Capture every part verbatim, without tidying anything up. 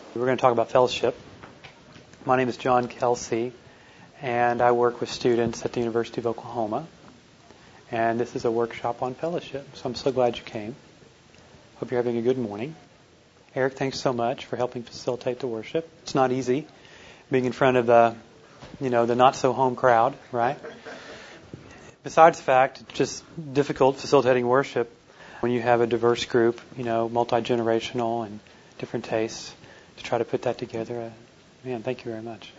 We're going to talk about fellowship. My name is John Kelsey, and I work with students at the University of Oklahoma. And this is a workshop on fellowship, so I'm so glad you came. Hope you're having a good morning. Eric, thanks so much for helping facilitate the worship. It's not easy being in front of the, you know, the not-so-home crowd, right? Besides the fact, it's just difficult facilitating worship when you have a diverse group, you know, multi-generational and different tastes. To try to put that together. Man, thank you very much.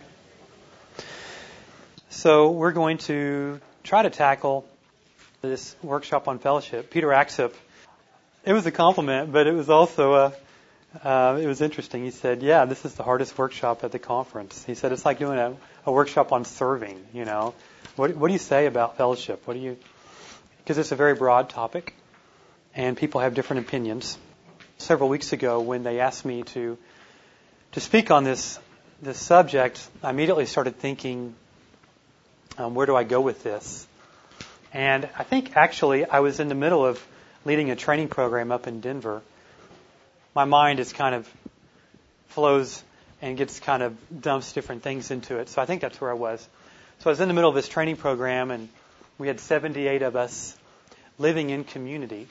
So we're going to try to tackle this workshop on fellowship. Peter Axip, it was a compliment, but it was also a, uh, it was interesting. He said, yeah, this is the hardest workshop at the conference. He said, it's like doing a, a workshop on serving, you know. What, what do you say about fellowship? What do you, because it's a very broad topic, and people have different opinions. Several weeks ago, when they asked me to To speak on this this subject, I immediately started thinking, um, where do I go with this? And I think actually I was in the middle of leading a training program up in Denver. My mind is kind of flows and gets kind of dumps different things into it. So I think that's where I was. So I was in the middle of this training program, and we had seventy-eight of us living in community,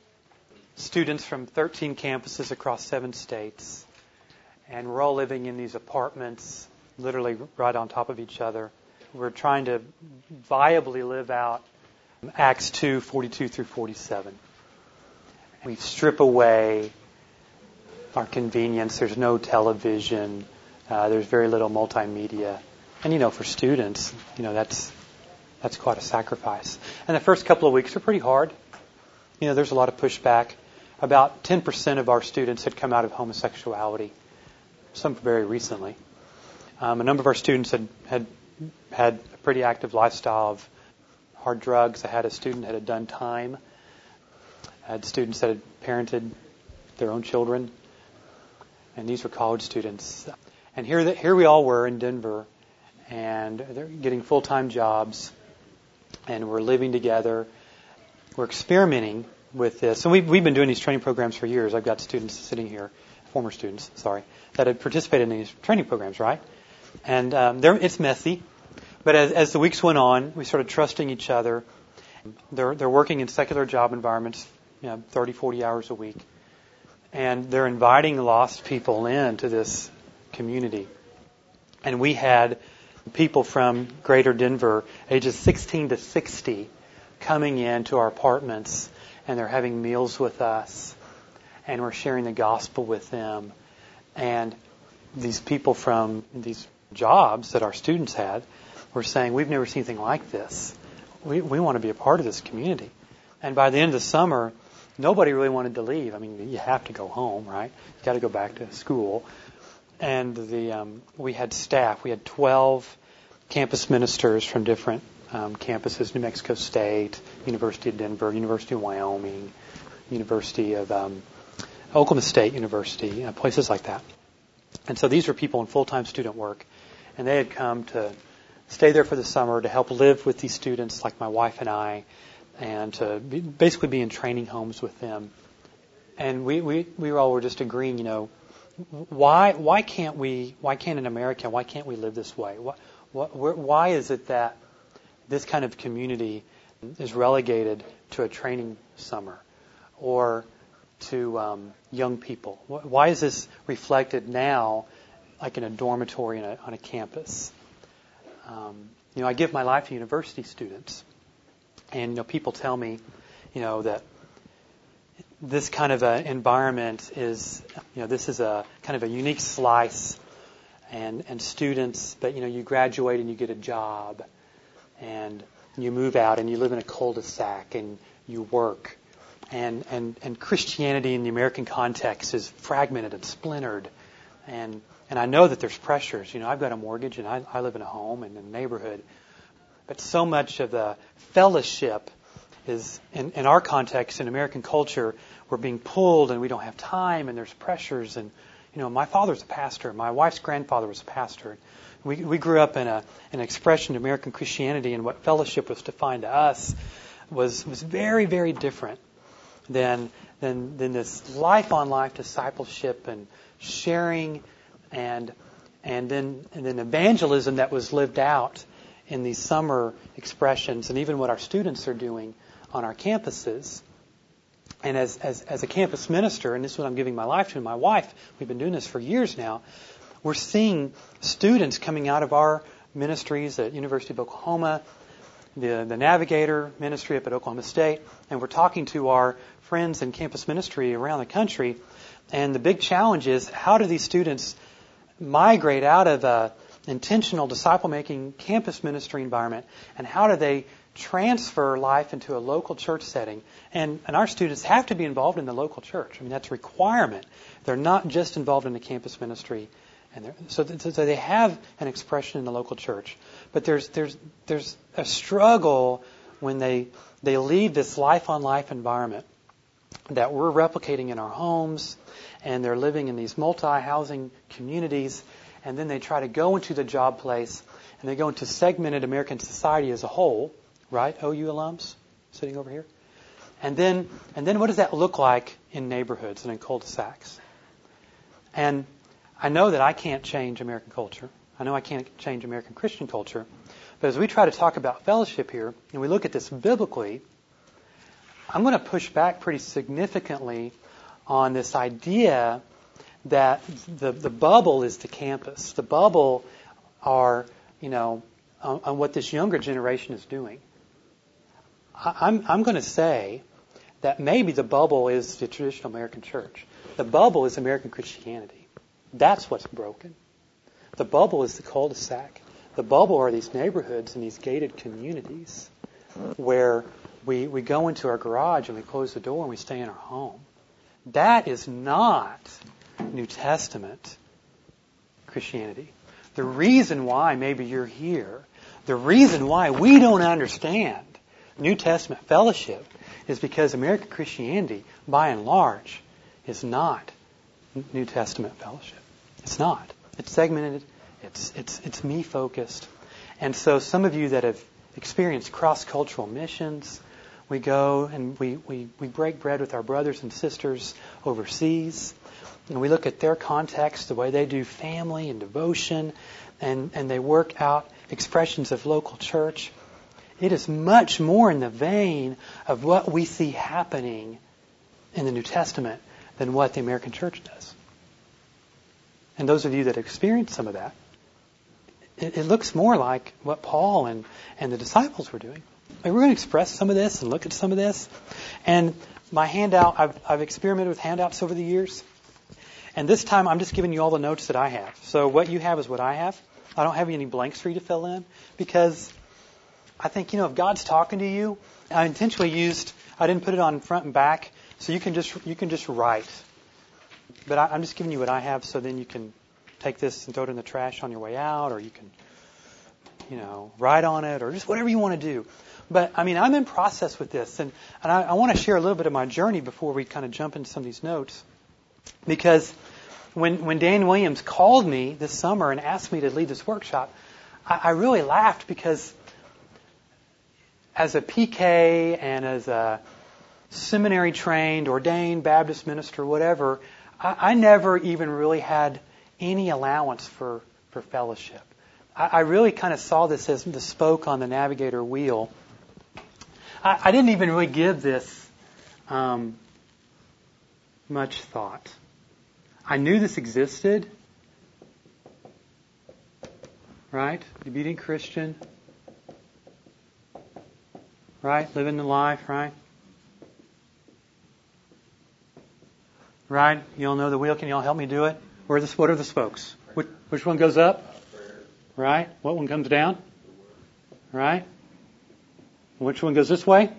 students from thirteen campuses across seven states. And we're all living in these apartments, literally right on top of each other. We're trying to viably live out Acts two, forty-two through forty-seven. We strip away our convenience. There's no television. Uh, there's very little multimedia. And, you know, for students, you know, that's that's quite a sacrifice. And the first couple of weeks are pretty hard. You know, there's a lot of pushback. About ten percent of our students had come out of homosexuality. Some very recently. Um, a number of our students had, had had a pretty active lifestyle of hard drugs. I had a student that had done time. I had students that had parented their own children. And these were college students. And here, the, here we all were in Denver, and they're getting full-time jobs, and we're living together. We're experimenting with this. And we've, we've been doing these training programs for years. I've got students sitting here, former students, sorry, that had participated in these training programs, right? And um, it's messy. But as, as the weeks went on, we started trusting each other. They're, they're working in secular job environments, you know, thirty, forty hours a week. And they're inviting lost people into this community. And we had people from greater Denver, ages sixteen to sixty, coming into our apartments, and they're having meals with us. And we're sharing the gospel with them. And these people from these jobs that our students had were saying, we've never seen anything like this. We, we want to be a part of this community. And by the end of the summer, nobody really wanted to leave. I mean, you have to go home, right? You've got to go back to school. And the um, we had staff. We had twelve campus ministers from different um, campuses, New Mexico State, University of Denver, University of Wyoming, University of um, Oklahoma State University, you know, places like that. And so these were people in full-time student work, and they had come to stay there for the summer to help live with these students, like my wife and I, and to be, basically be in training homes with them. And we, we, we all were just agreeing, you know, why why can't we, why can't in America, why can't we live this way? Why, why, why is it that this kind of community is relegated to a training summer or to um, young people? Why is this reflected now like in a dormitory in a, on a campus? Um, you know, I give my life to university students, and you know, people tell me, you know, that this kind of an environment is, you know, this is a kind of a unique slice, and and students, but you know, you graduate and you get a job, and you move out and you live in a cul-de-sac and you work. And, and, and Christianity in the American context is fragmented and splintered. And and I know that there's pressures. You know, I've got a mortgage and I, I live in a home and in a neighborhood. But so much of the fellowship is, in, in our context, in American culture, we're being pulled and we don't have time and there's pressures. And, you know, my father's a pastor. My wife's grandfather was a pastor. We we grew up in a an expression of American Christianity, and what fellowship was defined to us was was very, very different than than than this life on life discipleship and sharing and and then and then evangelism that was lived out in these summer expressions, and even what our students are doing on our campuses. And as, as, as a campus minister, and this is what I'm giving my life to, and my wife, we've been doing this for years now, we're seeing students coming out of our ministries at University of Oklahoma, the, the Navigator ministry up at Oklahoma State, and we're talking to our friends in campus ministry around the country. And the big challenge is, how do these students migrate out of a intentional disciple-making campus ministry environment, and how do they transfer life into a local church setting? And, and our students have to be involved in the local church. I mean, that's a requirement. They're not just involved in the campus ministry. And so, so they have an expression in the local church. But there's there's there's a struggle when they they leave this life-on-life environment that we're replicating in our homes, and they're living in these multi-housing communities, and then they try to go into the job place, and they go into segmented American society as a whole, right? O U alums sitting over here. And then and then what does that look like in neighborhoods and in cul-de-sacs? And I know that I can't change American culture. I know I can't change American Christian culture. But as we try to talk about fellowship here, and we look at this biblically, I'm going to push back pretty significantly on this idea that the, the bubble is the campus. The bubble are, you know, on, on what this younger generation is doing. I, I'm, I'm going to say that maybe the bubble is the traditional American church. The bubble is American Christianity. That's what's broken. The bubble is the cul-de-sac. The bubble are these neighborhoods and these gated communities where we, we go into our garage and we close the door and we stay in our home. That is not New Testament Christianity. The reason why maybe you're here, the reason why we don't understand New Testament fellowship is because American Christianity, by and large, is not New Testament fellowship. It's not. It's segmented. It's it's it's me focused. And so some of you that have experienced cross-cultural missions, we go and we, we, we break bread with our brothers and sisters overseas, and we look at their context, the way they do family and devotion, and, and they work out expressions of local church. It is much more in the vein of what we see happening in the New Testament than what the American church does. And those of you that experience some of that, it, it looks more like what Paul and, and the disciples were doing. And we're going to express some of this and look at some of this. And my handout, I've, I've experimented with handouts over the years. And this time I'm just giving you all the notes that I have. So what you have is what I have. I don't have any blanks for you to fill in, because I think, you know, if God's talking to you, I intentionally used, I didn't put it on front and back, so you can just you can just write. But I, I'm just giving you what I have, so then you can take this and throw it in the trash on your way out, or you can, you know, write on it, or just whatever you want to do. But, I mean, I'm in process with this, and, and I, I want to share a little bit of my journey before we kind of jump into some of these notes. Because when when Dan Williams called me this summer and asked me to lead this workshop, I, I really laughed, because as a P K and as a seminary-trained, ordained Baptist minister, whatever, I, I never even really had any allowance for, for fellowship. I, I really kind of saw this as the spoke on the navigator wheel. I, I didn't even really give this um, much thought. I knew this existed, right? Obedient Christian, right? Living the life, right? Right? You all know the wheel. Can you all help me do it? Where are the, what are the spokes? Which, which one goes up? Right? What one comes down? Right? Which one goes this way?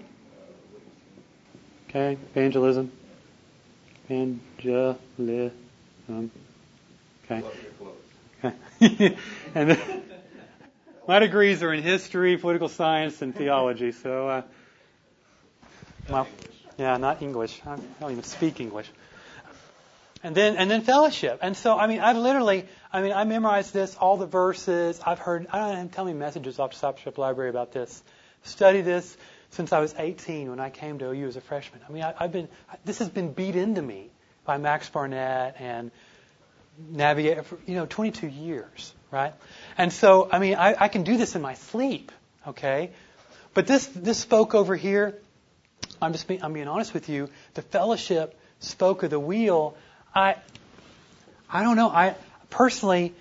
Okay, evangelism. Evangelism. Okay. Okay. And then, my degrees are in history, political science, and theology. So, uh, well, yeah, not English. I don't even speak English. And then, and then fellowship. And so, I mean, I've literally, I mean, I memorized this, all the verses. I've heard, I don't know how many messages off Discipleship Library about this. Study this since I was eighteen when I came to O U as a freshman. I mean, I, I've been, this has been beat into me by Max Barnett and, navigate for, you know, twenty-two years, right? And so, I mean, I, I can do this in my sleep, okay? But this this spoke over here. I'm just being, I'm being honest with you. The fellowship spoke of the wheel. I I don't know. I personally,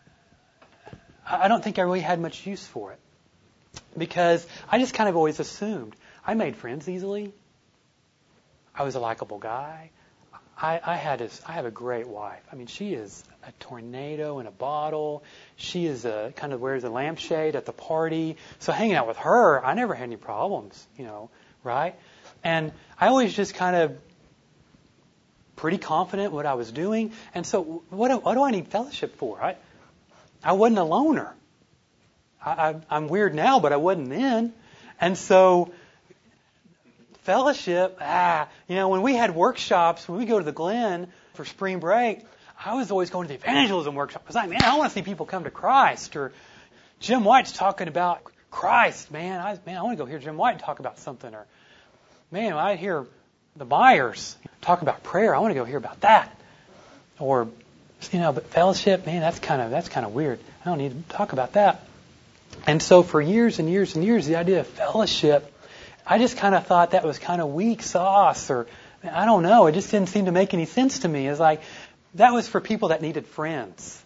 I don't think I really had much use for it because I just kind of always assumed I made friends easily. I was a likable guy. I, I had a, I have a great wife. I mean, she is a tornado in a bottle. She is a kind of wears a lampshade at the party. So hanging out with her, I never had any problems, you know, right? And I always just kind of pretty confident what I was doing. And so what do, what do I need fellowship for? I I wasn't a loner. I, I, I'm weird now, but I wasn't then. And so fellowship, ah, you know, when we had workshops, when we go to the Glen for spring break, I was always going to the evangelism workshop. I was like, man, I want to see people come to Christ. Or Jim White's talking about Christ, man. I, man, I want to go hear Jim White talk about something. Or, man, I hear the Myers talk about prayer. I want to go hear about that. Or, you know, but fellowship, man, that's kind of that's kind of weird. I don't need to talk about that. And so for years and years and years, the idea of fellowship, I just kind of thought that was kind of weak sauce, or I don't know. It just didn't seem to make any sense to me. It's like that was for people that needed friends,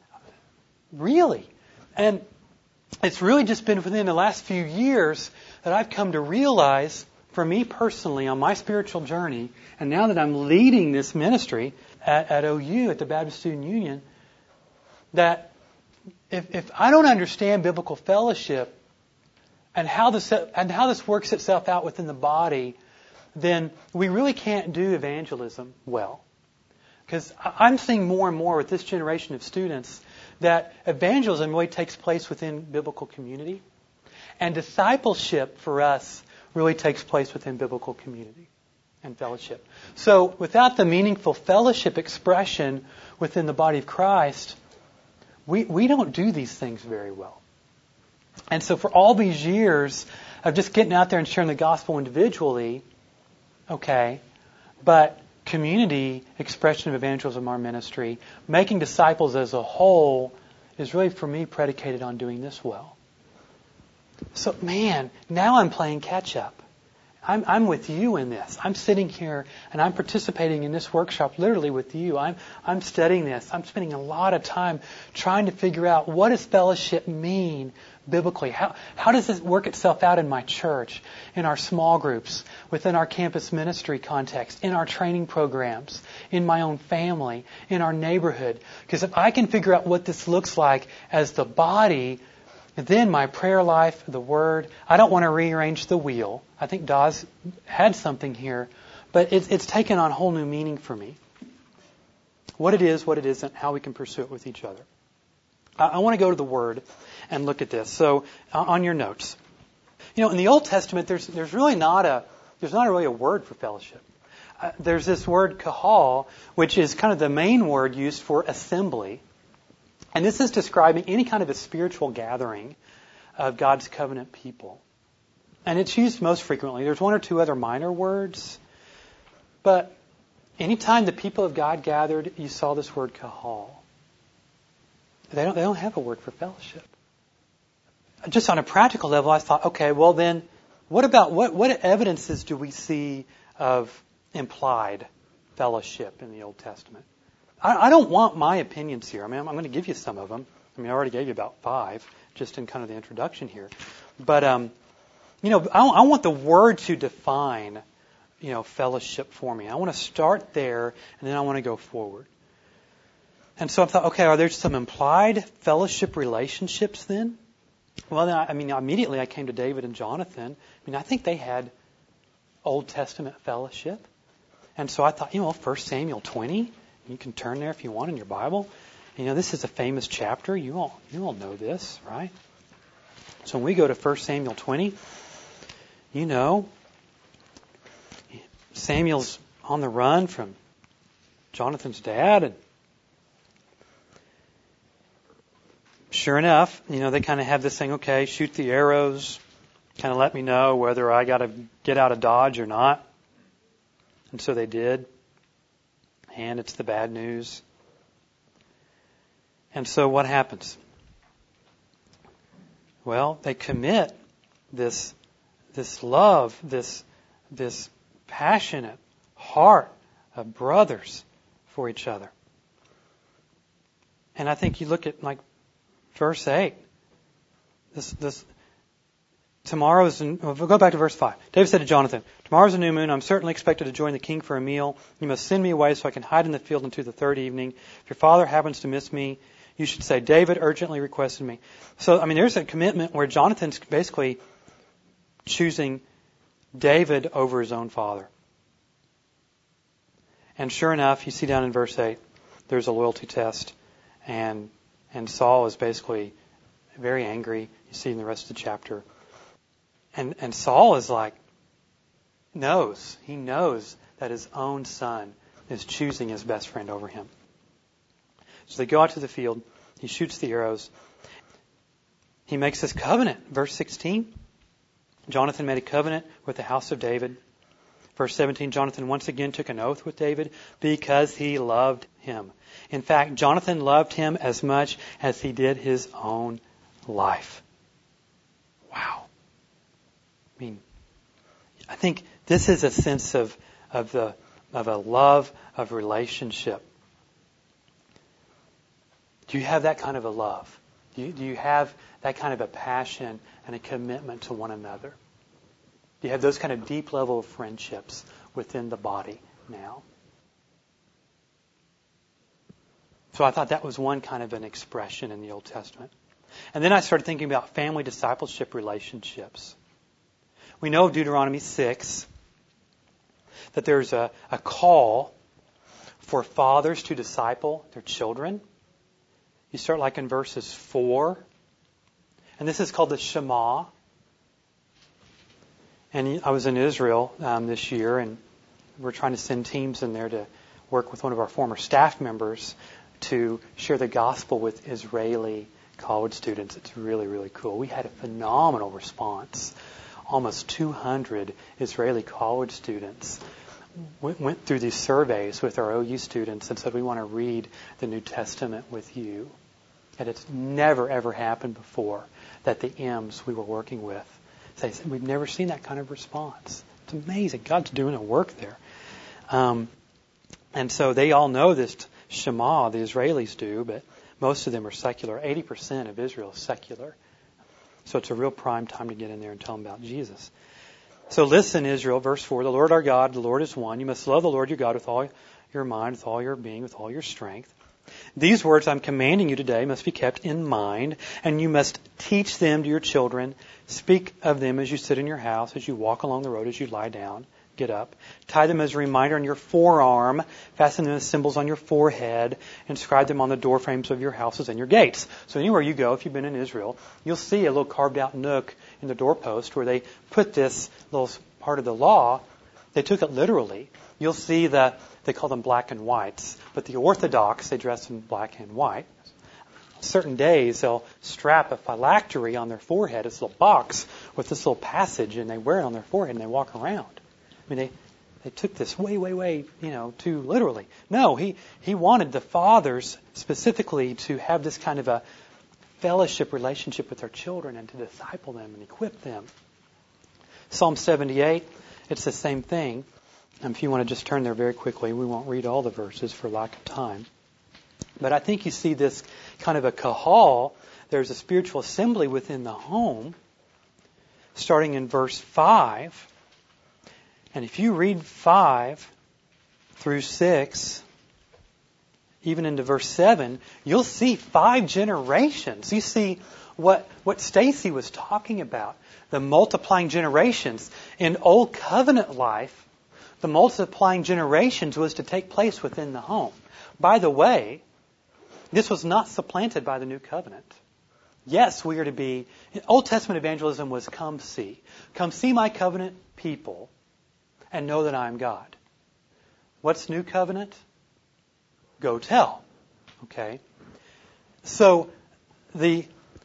really. And it's really just been within the last few years that I've come to realize, for me personally, on my spiritual journey, and now that I'm leading this ministry at, at O U, at the Baptist Student Union, that if, if I don't understand biblical fellowship and how this and how this works itself out within the body, then we really can't do evangelism well. Because I'm seeing more and more with this generation of students that evangelism really takes place within biblical community, and discipleship for us really takes place within biblical community and fellowship. So without the meaningful fellowship expression within the body of Christ, we, we don't do these things very well. And so for all these years of just getting out there and sharing the gospel individually, okay, but community expression of evangelism, our ministry, making disciples as a whole is really, for me, predicated on doing this well. So, man, now I'm playing catch up. I'm, I'm with you in this. I'm sitting here and I'm participating in this workshop literally with you. I'm, I'm studying this. I'm spending a lot of time trying to figure out what does fellowship mean biblically. How, how does this work itself out in my church, in our small groups, within our campus ministry context, in our training programs, in my own family, in our neighborhood. Because if I can figure out what this looks like as the body, then my prayer life, the Word, I don't want to rearrange the wheel. I think Dawes had something here, but it's, it's taken on whole new meaning for me. What it is, what it isn't, how we can pursue it with each other. I, I want to go to the Word and look at this. So, uh, on your notes, you know, in the Old Testament, there's there's really not a there's not really a word for fellowship. Uh, there's this word kahal, which is kind of the main word used for assembly. And this is describing any kind of a spiritual gathering of God's covenant people. And it's used most frequently. There's one or two other minor words. But anytime the people of God gathered, you saw this word kahal. They don't, they don't have a word for fellowship. Just on a practical level, I thought, okay, well then, what about, what, what evidences do we see of implied fellowship in the Old Testament? I don't want my opinions here. I mean, I'm going to give you some of them. I mean, I already gave you about five just in kind of the introduction here. But, um, you know, I, I want the Word to define, you know, fellowship for me. I want to start there, and then I want to go forward. And so I thought, okay, are there some implied fellowship relationships then? Well, then, I, I mean, immediately I came to David and Jonathan. I mean, I think they had Old Testament fellowship. And so I thought, you know, First Samuel twenty. You can turn there if you want in your Bible. You know, this is a famous chapter. You all, you all know this, right? So when we go to First Samuel twenty, you know, Samuel's on the run from Jonathan's dad, and sure enough, you know, they kind of have this thing, okay, shoot the arrows, kind of let me know whether I got to get out of Dodge or not. And so they did. And it's the bad news. And so what happens? Well, they commit this, this love, this, this passionate heart of brothers for each other. And I think you look at like verse eight. This, this, tomorrow's, we'll go back to verse five. David said to Jonathan, tomorrow's a new moon. I'm certainly expected to join the king for a meal. You must send me away so I can hide in the field until the third evening. If your father happens to miss me, you should say, David urgently requested me. So, I mean, there's a commitment where Jonathan's basically choosing David over his own father. And sure enough, you see down in verse eight, there's a loyalty test. And and Saul is basically very angry. You see in the rest of the chapter. And and Saul is like, knows, he knows that his own son is choosing his best friend over him. So they go out to the field. He shoots the arrows. He makes this covenant. Verse sixteen, Jonathan made a covenant with the house of David. Verse seventeen, Jonathan once again took an oath with David because he loved him. In fact, Jonathan loved him as much as he did his own life. Wow. I mean, I think this is a sense of, of the, of a love of relationship. Do you have that kind of a love? Do you, do you have that kind of a passion and a commitment to one another? Do you have those kind of deep level of friendships within the body now? So I thought that was one kind of an expression in the Old Testament. And then I started thinking about family discipleship relationships. We know of Deuteronomy six that there's a, a call for fathers to disciple their children. You start like in verses four. And this is called the Shema. And I was in Israel um, this year, and we're trying to send teams in there to work with one of our former staff members to share the gospel with Israeli college students. It's really, really cool. We had a phenomenal response. Almost two hundred Israeli college students went, went through these surveys with our O U students and said, we want to read the New Testament with you. And it's never, ever happened before that the M's we were working with say, we've never seen that kind of response. It's amazing. God's doing a work there. Um, and so they all know this Shema, the Israelis do, but most of them are secular. eighty percent of Israel is secular. So it's a real prime time to get in there and tell them about Jesus. So listen, Israel, verse four, the Lord our God, the Lord is one. You must love the Lord your God with all your mind, with all your being, with all your strength. These words I'm commanding you today must be kept in mind, and you must teach them to your children. Speak of them as you sit in your house, as you walk along the road, as you lie down, get up. Tie them as a reminder on your forearm. Fasten them as symbols on your forehead. Inscribe them on the doorframes of your houses and your gates. So anywhere you go, if you've been in Israel, you'll see a little carved out nook in the doorpost where they put this little part of the law. They took it literally. You'll see the, they call them black and whites, but the Orthodox, they dress in black and white. On certain days, they'll strap a phylactery on their forehead, this little box with this little passage, and they wear it on their forehead and they walk around. I mean, they, they took this way, way, way, you know, too literally. No, he, he wanted the fathers specifically to have this kind of a fellowship relationship with their children and to disciple them and equip them. Psalm seventy-eight, it's the same thing. And if you want to just turn there very quickly, we won't read all the verses for lack of time. But I think you see this kind of a kahal. There's a spiritual assembly within the home, starting in verse five. And if you read five through six, even into verse seven, you'll see five generations. You see what, what Stacy was talking about, the multiplying generations. In Old Covenant life, the multiplying generations was to take place within the home. By the way, this was not supplanted by the New Covenant. Yes, we are to be... Old Testament evangelism was come see. Come see my covenant people and know that I am God. What's New Covenant? Go tell. Okay? So, the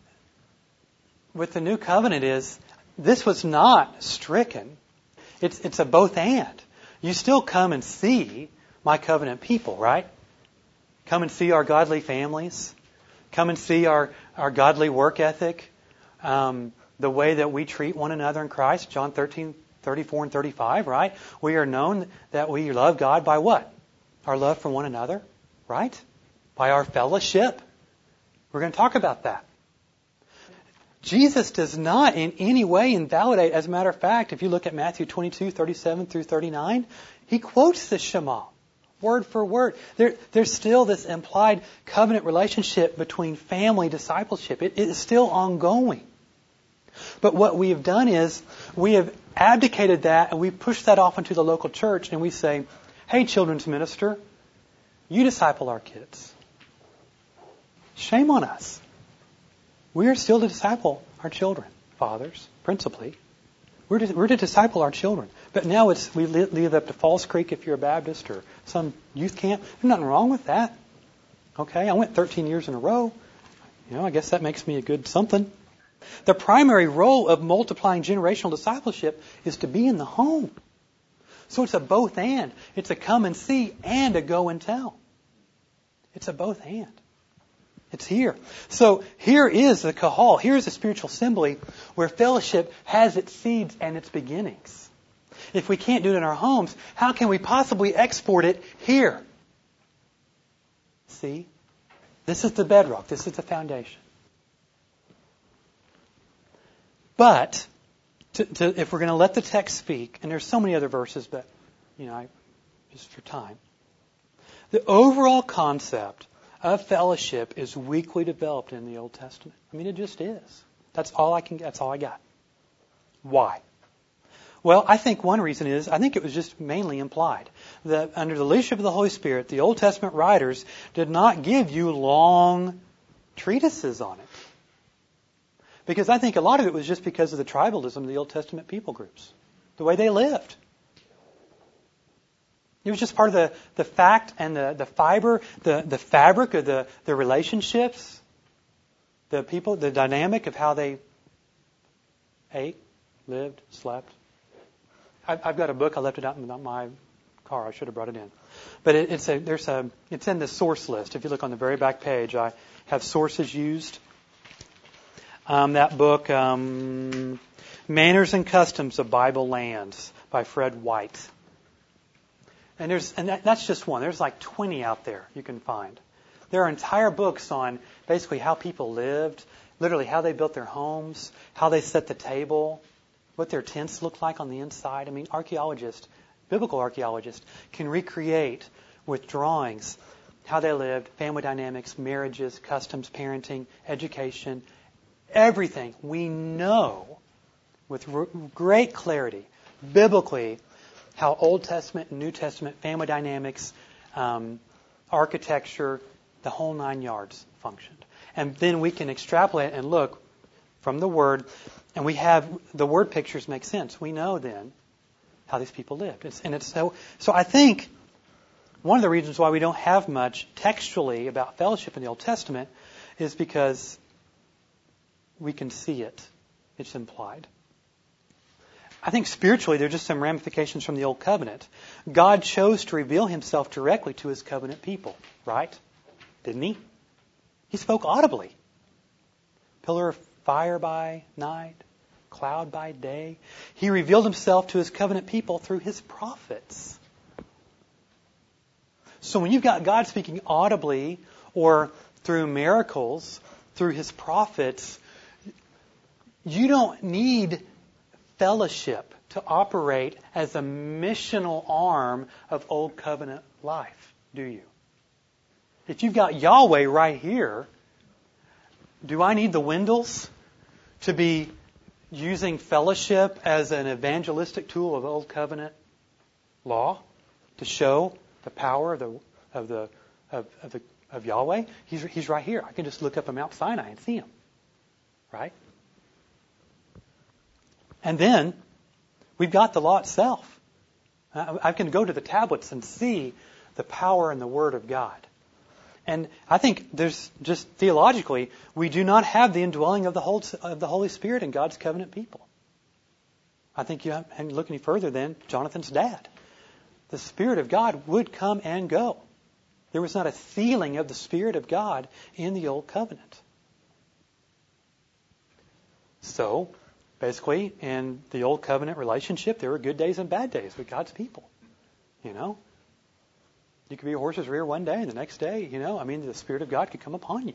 with the New Covenant is, this was not stricken. It's, it's a both and. You still come and see my covenant people, right? Come and see our godly families. Come and see our, our godly work ethic, um, the way that we treat one another in Christ. John thirteen, thirty-four and thirty-five, right? We are known that we love God by what? Our love for one another, right? By our fellowship. We're going to talk about that. Jesus does not in any way invalidate. As a matter of fact, if you look at Matthew twenty-two, thirty-seven through thirty-nine, he quotes the Shema, word for word. There, there's still this implied covenant relationship between family discipleship. It, it is still ongoing. But what we have done is we have abdicated that and we push that off into the local church and we say, hey, children's minister, you disciple our kids. Shame on us. We are still to disciple our children, fathers, principally. We're to, we're to disciple our children. But now it's we leave it up to Falls Creek if you're a Baptist or some youth camp. There's nothing wrong with that. Okay, I went thirteen years in a row. You know, I guess that makes me a good something. The primary role of multiplying generational discipleship is to be in the home. So it's a both and. It's a come and see and a go and tell. It's a both and. It's here. So here is the kahal. Here is the spiritual assembly where fellowship has its seeds and its beginnings. If we can't do it in our homes, how can we possibly export it here? See? This is the bedrock. This is the foundation. But to, to, if we're going to let the text speak, and there's so many other verses, but you know, I, just for time, the overall concept of fellowship is weakly developed in the Old Testament. I mean, it just is. That's all I can. That's all I got. Why? Well, I think one reason is I think it was just mainly implied that under the leadership of the Holy Spirit, the Old Testament writers did not give you long treatises on it. Because I think a lot of it was just because of the tribalism of the Old Testament people groups, the way they lived. It was just part of the, the fact and the, the fiber, the, the fabric of the, the relationships, the people, the dynamic of how they ate, lived, slept. I, I've got a book. I left it out in my car. I should have brought it in. But it, it's a there's a it's in the source list. If you look on the very back page, I have sources used. Um, that book, um, Manners and Customs of Bible Lands by Fred White. And there's and that, that's just one. There's like twenty out there you can find. There are entire books on basically how people lived, literally how they built their homes, how they set the table, what their tents looked like on the inside. I mean, archaeologists, biblical archaeologists, can recreate with drawings how they lived, family dynamics, marriages, customs, parenting, education, everything. We know with r- great clarity, biblically, how Old Testament and New Testament family dynamics, um, architecture, the whole nine yards functioned. And then we can extrapolate and look from the Word, and we have the word pictures make sense. We know then how these people lived. It's, and it's so. So I think one of the reasons why we don't have much textually about fellowship in the Old Testament is because we can see it. It's implied. I think spiritually there are just some ramifications from the Old Covenant. God chose to reveal Himself directly to His covenant people, right? Didn't He? He spoke audibly. Pillar of fire by night, cloud by day. He revealed Himself to His covenant people through His prophets. So when you've got God speaking audibly or through miracles, through His prophets, you don't need fellowship to operate as a missional arm of Old Covenant life, do you? If you've got Yahweh right here, do I need the Wendels to be using fellowship as an evangelistic tool of Old Covenant law to show the power of the of the of, of the of Yahweh? He's he's right here. I can just look up at Mount Sinai and see Him, right? And then we've got the law itself. I can go to the tablets and see the power and the Word of God. And I think there's just theologically, we do not have the indwelling of the Holy, of the Holy Spirit in God's covenant people. I think you have, and look any further than Jonathan's dad. The Spirit of God would come and go. There was not a feeling of the Spirit of God in the Old Covenant. So, basically, in the Old Covenant relationship, there were good days and bad days with God's people. You know? You could be a horse's rear one day, and the next day, you know, I mean, the Spirit of God could come upon you.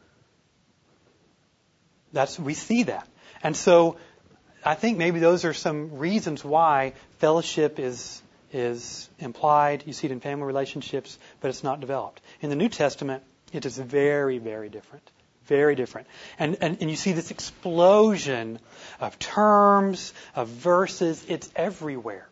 That's, we see that. And so, I think maybe those are some reasons why fellowship is is implied. You see it in family relationships, but it's not developed. In the New Testament, it is very, very different. Very different. And, and, and you see this explosion of terms, of verses. It's everywhere.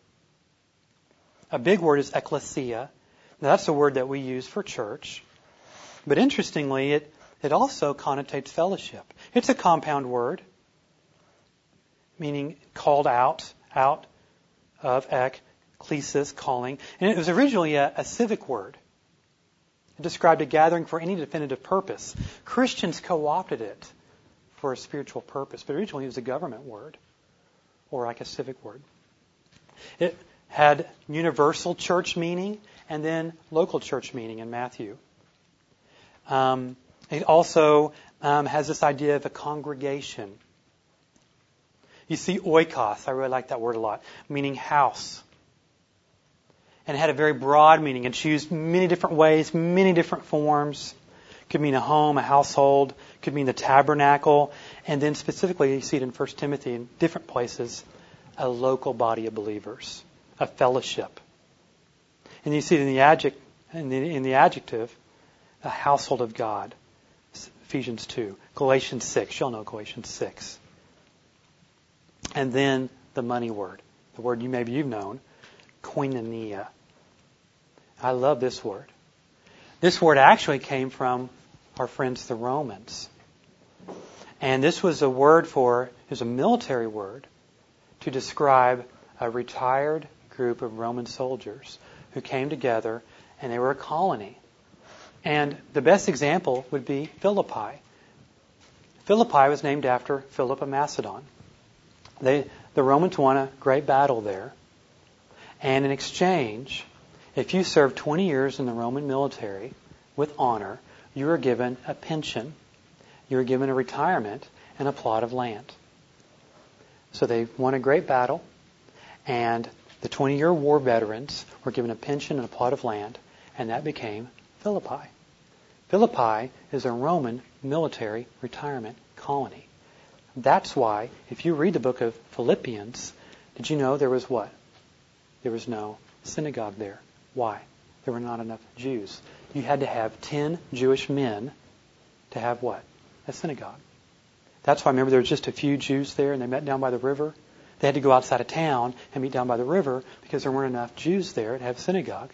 A big word is ecclesia. Now, that's the word that we use for church. But interestingly, it, it also connotates fellowship. It's a compound word, meaning called out, out of ek, klesis, calling. And it was originally a, a civic word. It described a gathering for any definitive purpose. Christians co-opted it for a spiritual purpose, but originally it was a government word, or like a civic word. It had universal church meaning and then local church meaning in Matthew. Um, it also um, has this idea of a congregation. You see oikos, I really like that word a lot, meaning house. And it had a very broad meaning. It's used many different ways, many different forms. Could mean a home, a household. Could mean the tabernacle. And then specifically, you see it in First Timothy in different places, a local body of believers, a fellowship. And you see it in the adjective, in the, in the adjective, a household of God. Ephesians two. Galatians six. Y'all know Galatians six. And then the money word. The word you maybe you've known. Koinonia. I love this word. This word actually came from our friends the Romans. And this was a word for, it was a military word to describe a retired group of Roman soldiers who came together and they were a colony. And the best example would be Philippi. Philippi was named after Philip of Macedon. They, the Romans won a great battle there. And in exchange, if you served twenty years in the Roman military with honor, you were given a pension, you were given a retirement, and a plot of land. So they won a great battle, and the twenty-year war veterans were given a pension and a plot of land, and that became Philippi. Philippi is a Roman military retirement colony. That's why, if you read the book of Philippians, did you know there was what? There was no synagogue there. Why? There were not enough Jews. You had to have ten Jewish men to have what? A synagogue. That's why, remember, there was just a few Jews there and they met down by the river. They had to go outside of town and meet down by the river because there weren't enough Jews there to have a synagogue.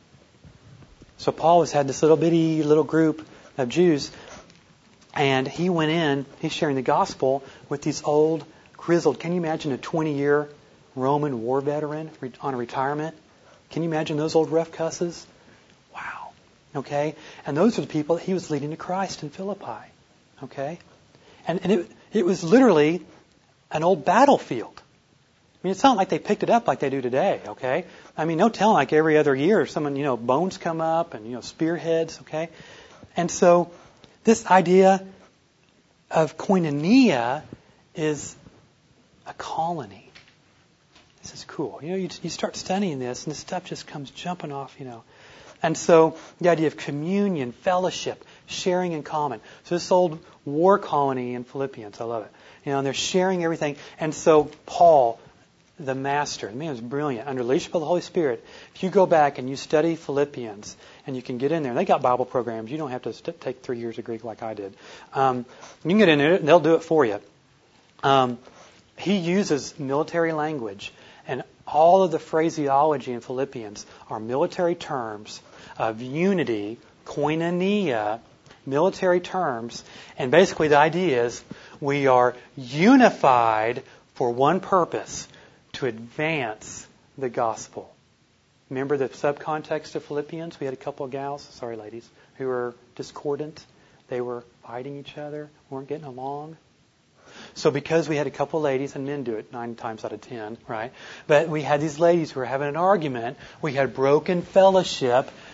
So Paul has had this little bitty little group of Jews, and he went in, he's sharing the gospel with these old, grizzled, can you imagine a twenty-year Roman war veteran on a retirement? Can you imagine those old rough cusses? Wow. Okay? And those are the people that he was leading to Christ in Philippi. Okay? And, and it, it was literally an old battlefield. I mean, it's not like they picked it up like they do today, okay? I mean, no telling, like every other year, someone, you know, bones come up and, you know, spearheads, okay? And so this idea of koinonia is a colony. This is cool. You know, you, you start studying this, and this stuff just comes jumping off, you know. And so the idea of communion, fellowship, sharing in common. So this old war colony in Philippians, I love it. You know, and they're sharing everything. And so Paul, the master, the man was brilliant, under leadership of the Holy Spirit. If you go back and you study Philippians, and you can get in there, and they got Bible programs. You don't have to st- take three years of Greek like I did. Um, you can get in there, and they'll do it for you. Um, he uses military language. And all of the phraseology in Philippians are military terms of unity, koinonia, military terms. And basically the idea is we are unified for one purpose, to advance the gospel. Remember the subcontext of Philippians? We had a couple of gals, sorry ladies, who were discordant. They were fighting each other, weren't getting along. So because we had a couple of ladies, and men do it nine times out of ten, right? But we had these ladies who were having an argument. We had broken fellowship.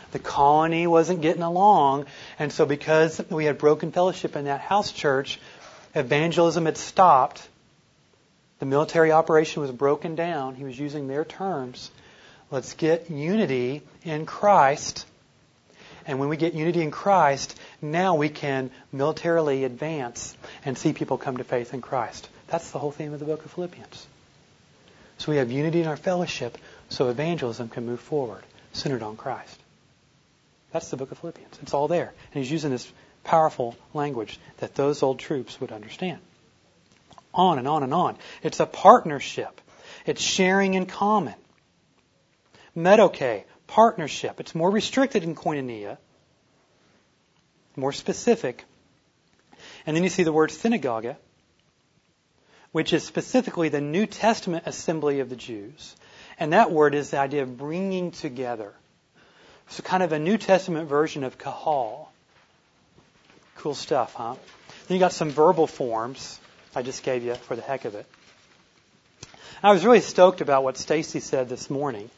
The colony wasn't getting along. And so because we had broken fellowship in that house church, evangelism had stopped. The military operation was broken down. He was using their terms. Let's get unity in Christ. And when we get unity in Christ, now we can militarily advance and see people come to faith in Christ. That's the whole theme of the book of Philippians. So we have unity in our fellowship so evangelism can move forward, centered on Christ. That's the book of Philippians. It's all there. And he's using this powerful language that those old troops would understand. On and on and on. It's a partnership. It's sharing in common. Metoke, partnership. It's more restricted in koinonia, more specific. And then you see the word synagogue, which is specifically the New Testament assembly of the Jews. And that word is the idea of bringing together. So kind of a New Testament version of kahal. Cool stuff, huh? Then you got some verbal forms I just gave you for the heck of it. I was really stoked about what Stacy said this morning.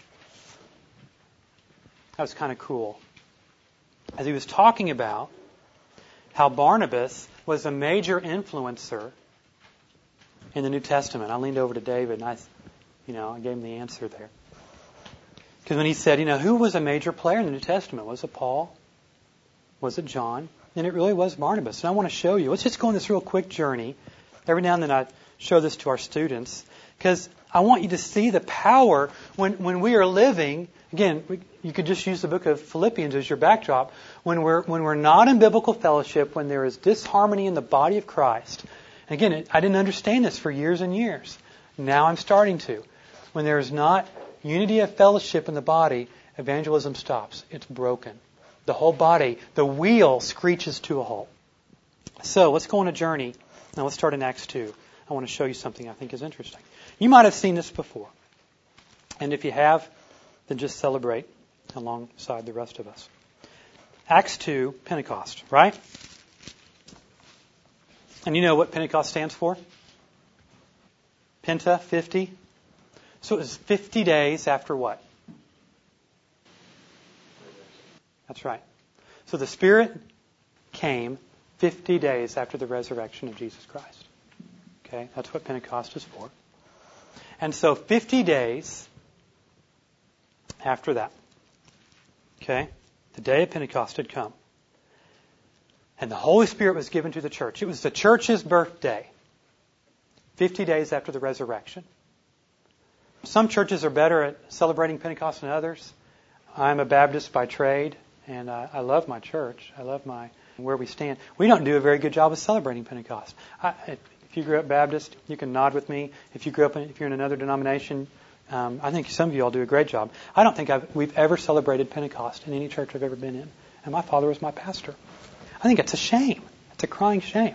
That was kind of cool. As he was talking about how Barnabas was a major influencer in the New Testament. I leaned over to David and I, you know, I gave him the answer there. Because when he said, you know, who was a major player in the New Testament? Was it Paul? Was it John? And it really was Barnabas. And I want to show you. Let's just go on this real quick journey. Every now and then I show this to our students because I want you to see the power when, when we are living. Again, we, you could just use the book of Philippians as your backdrop. When we're when we're not in biblical fellowship, when there is disharmony in the body of Christ. And again, it, I didn't understand this for years and years. Now I'm starting to. When there is not unity of fellowship in the body, evangelism stops. It's broken. The whole body, the wheel screeches to a halt. So let's go on a journey. Now let's start in Acts two. I want to show you something I think is interesting. You might have seen this before. And if you have, then just celebrate alongside the rest of us. Acts two, Pentecost, right? And you know what Pentecost stands for? Penta, fifty. So it was fifty days after what? That's right. So the Spirit came fifty days after the resurrection of Jesus Christ. Okay, that's what Pentecost is for. And so fifty days after that, okay, the day of Pentecost had come. And the Holy Spirit was given to the church. It was the church's birthday. fifty days after the resurrection. Some churches are better at celebrating Pentecost than others. I'm a Baptist by trade, and I, I love my church. I love my where we stand. We don't do a very good job of celebrating Pentecost. I, if you grew up Baptist, you can nod with me. If you grew up, in, if you're in another denomination, um, I think some of you all do a great job. I don't think I've, we've ever celebrated Pentecost in any church I've ever been in. And my father was my pastor. I think it's a shame. It's a crying shame.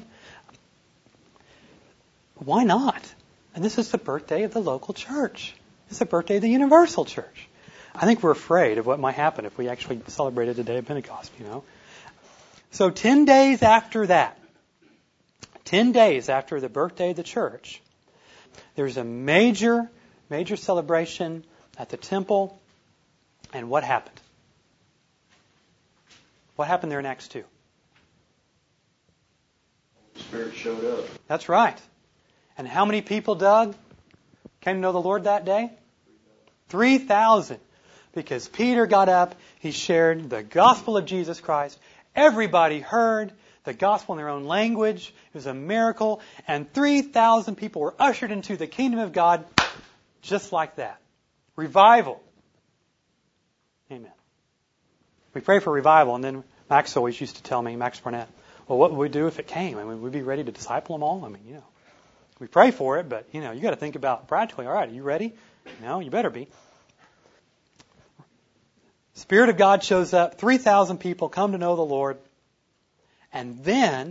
Why not? And this is the birthday of the local church. It's the birthday of the universal church. I think we're afraid of what might happen if we actually celebrated the day of Pentecost, you know. So ten days after that, ten days after the birthday of the church, there's a major, major celebration at the temple. And what happened? What happened there in Acts two? The Spirit showed up. That's right. And how many people, Doug, came to know the Lord that day? three thousand. Because Peter got up, he shared the gospel of Jesus Christ. Everybody heard the gospel in their own language. It was a miracle. And three thousand people were ushered into the kingdom of God just like that. Revival. Amen. We pray for revival, and then Max always used to tell me, Max Barnett, well, what would we do if it came? I mean, would we be ready to disciple them all? I mean, you know, we pray for it, but, you know, you got to think about practically. All right, are you ready? No, you better be. Spirit of God shows up. three thousand people come to know the Lord. And then,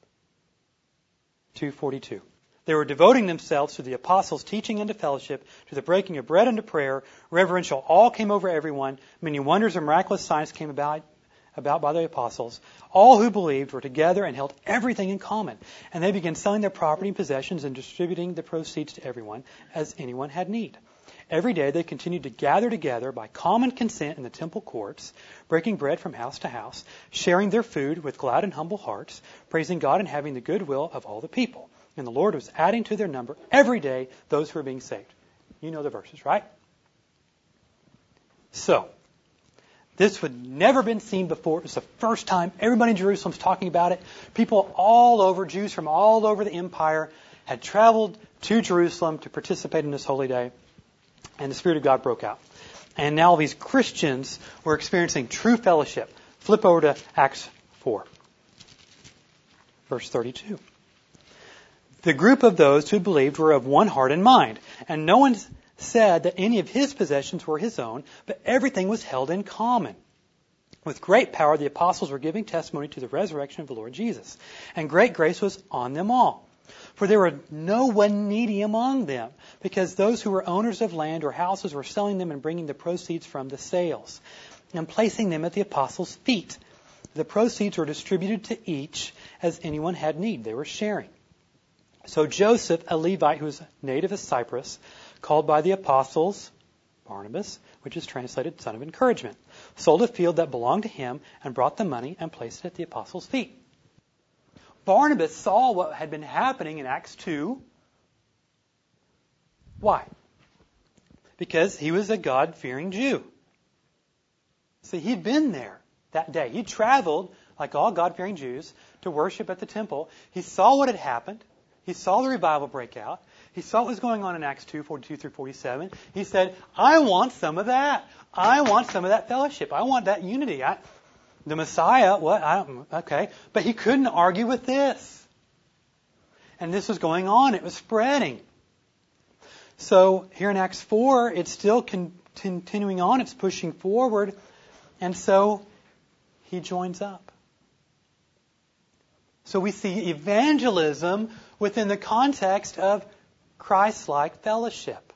two forty-two. They were devoting themselves to the apostles' teaching and to fellowship, to the breaking of bread and to prayer. Reverential awe came over everyone. Many wonders and miraculous signs came about, about by the apostles. All who believed were together and held everything in common. And they began selling their property and possessions and distributing the proceeds to everyone as anyone had need. Every day they continued to gather together by common consent in the temple courts, breaking bread from house to house, sharing their food with glad and humble hearts, praising God and having the goodwill of all the people. And the Lord was adding to their number every day those who were being saved. You know the verses, right? So, this would never been seen before. It was the first time everybody in Jerusalem's talking about it. People all over, Jews from all over the empire, had traveled to Jerusalem to participate in this holy day. And the Spirit of God broke out. And now these Christians were experiencing true fellowship. Flip over to Acts four. Verse thirty-two. The group of those who believed were of one heart and mind. And no one said that any of his possessions were his own, but everything was held in common. With great power, the apostles were giving testimony to the resurrection of the Lord Jesus. And great grace was on them all. For there were no one needy among them, because those who were owners of land or houses were selling them and bringing the proceeds from the sales, and placing them at the apostles' feet. The proceeds were distributed to each as anyone had need. They were sharing. So Joseph, a Levite who was native of Cyprus, called by the apostles Barnabas, which is translated son of encouragement, sold a field that belonged to him and brought the money and placed it at the apostles' feet. Barnabas saw what had been happening in Acts two. Why? Because he was a God-fearing Jew. See, he'd been there that day. He traveled, like all God-fearing Jews, to worship at the temple. He saw what had happened. He saw the revival break out. He saw what was going on in Acts two, forty-two through forty-seven. He said, I want some of that. I want some of that fellowship. I want that unity. I, the Messiah, what? I don't, okay. But he couldn't argue with this. And this was going on. It was spreading. So here in Acts four, it's still con- continuing on. It's pushing forward. And so he joins up. So we see evangelism within the context of Christ-like fellowship.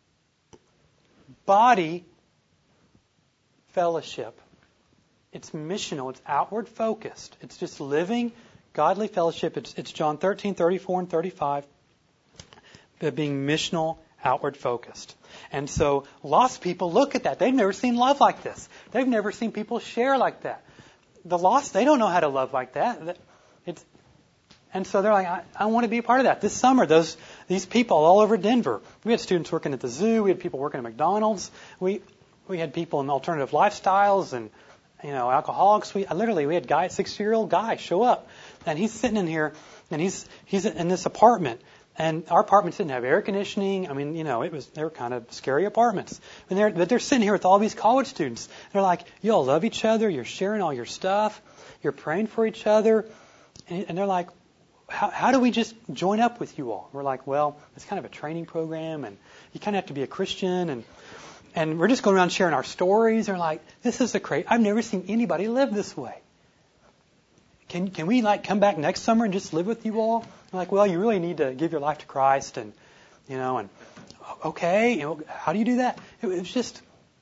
Body fellowship. It's missional. It's outward focused. It's just living godly fellowship. It's, it's John thirteen, thirty-four, and thirty-five. But being missional, outward focused. And so lost people look at that. They've never seen love like this. They've never seen people share like that. The lost, they don't know how to love like that. It's, and so they're like, I, I want to be a part of that. This summer, those these people all over Denver. We had students working at the zoo. We had people working at McDonald's. We we had people in alternative lifestyles and, you know, alcoholics. We literally we had guy, sixty-year-old guy show up, and he's sitting in here, and he's he's in this apartment, and our apartments didn't have air conditioning. I mean, you know, it was they were kind of scary apartments. And they're but they're sitting here with all these college students. They're like, you all love each other. You're sharing all your stuff. You're praying for each other, and, and they're like, how, how do we just join up with you all? We're like, well, it's kind of a training program, and you kind of have to be a Christian, and and we're just going around sharing our stories. They're like, this is a crazy. I've never seen anybody live this way. Can can we like come back next summer and just live with you all? I'm like, well, you really need to give your life to Christ, and you know, and okay, you know, how do you do that? It, it was just,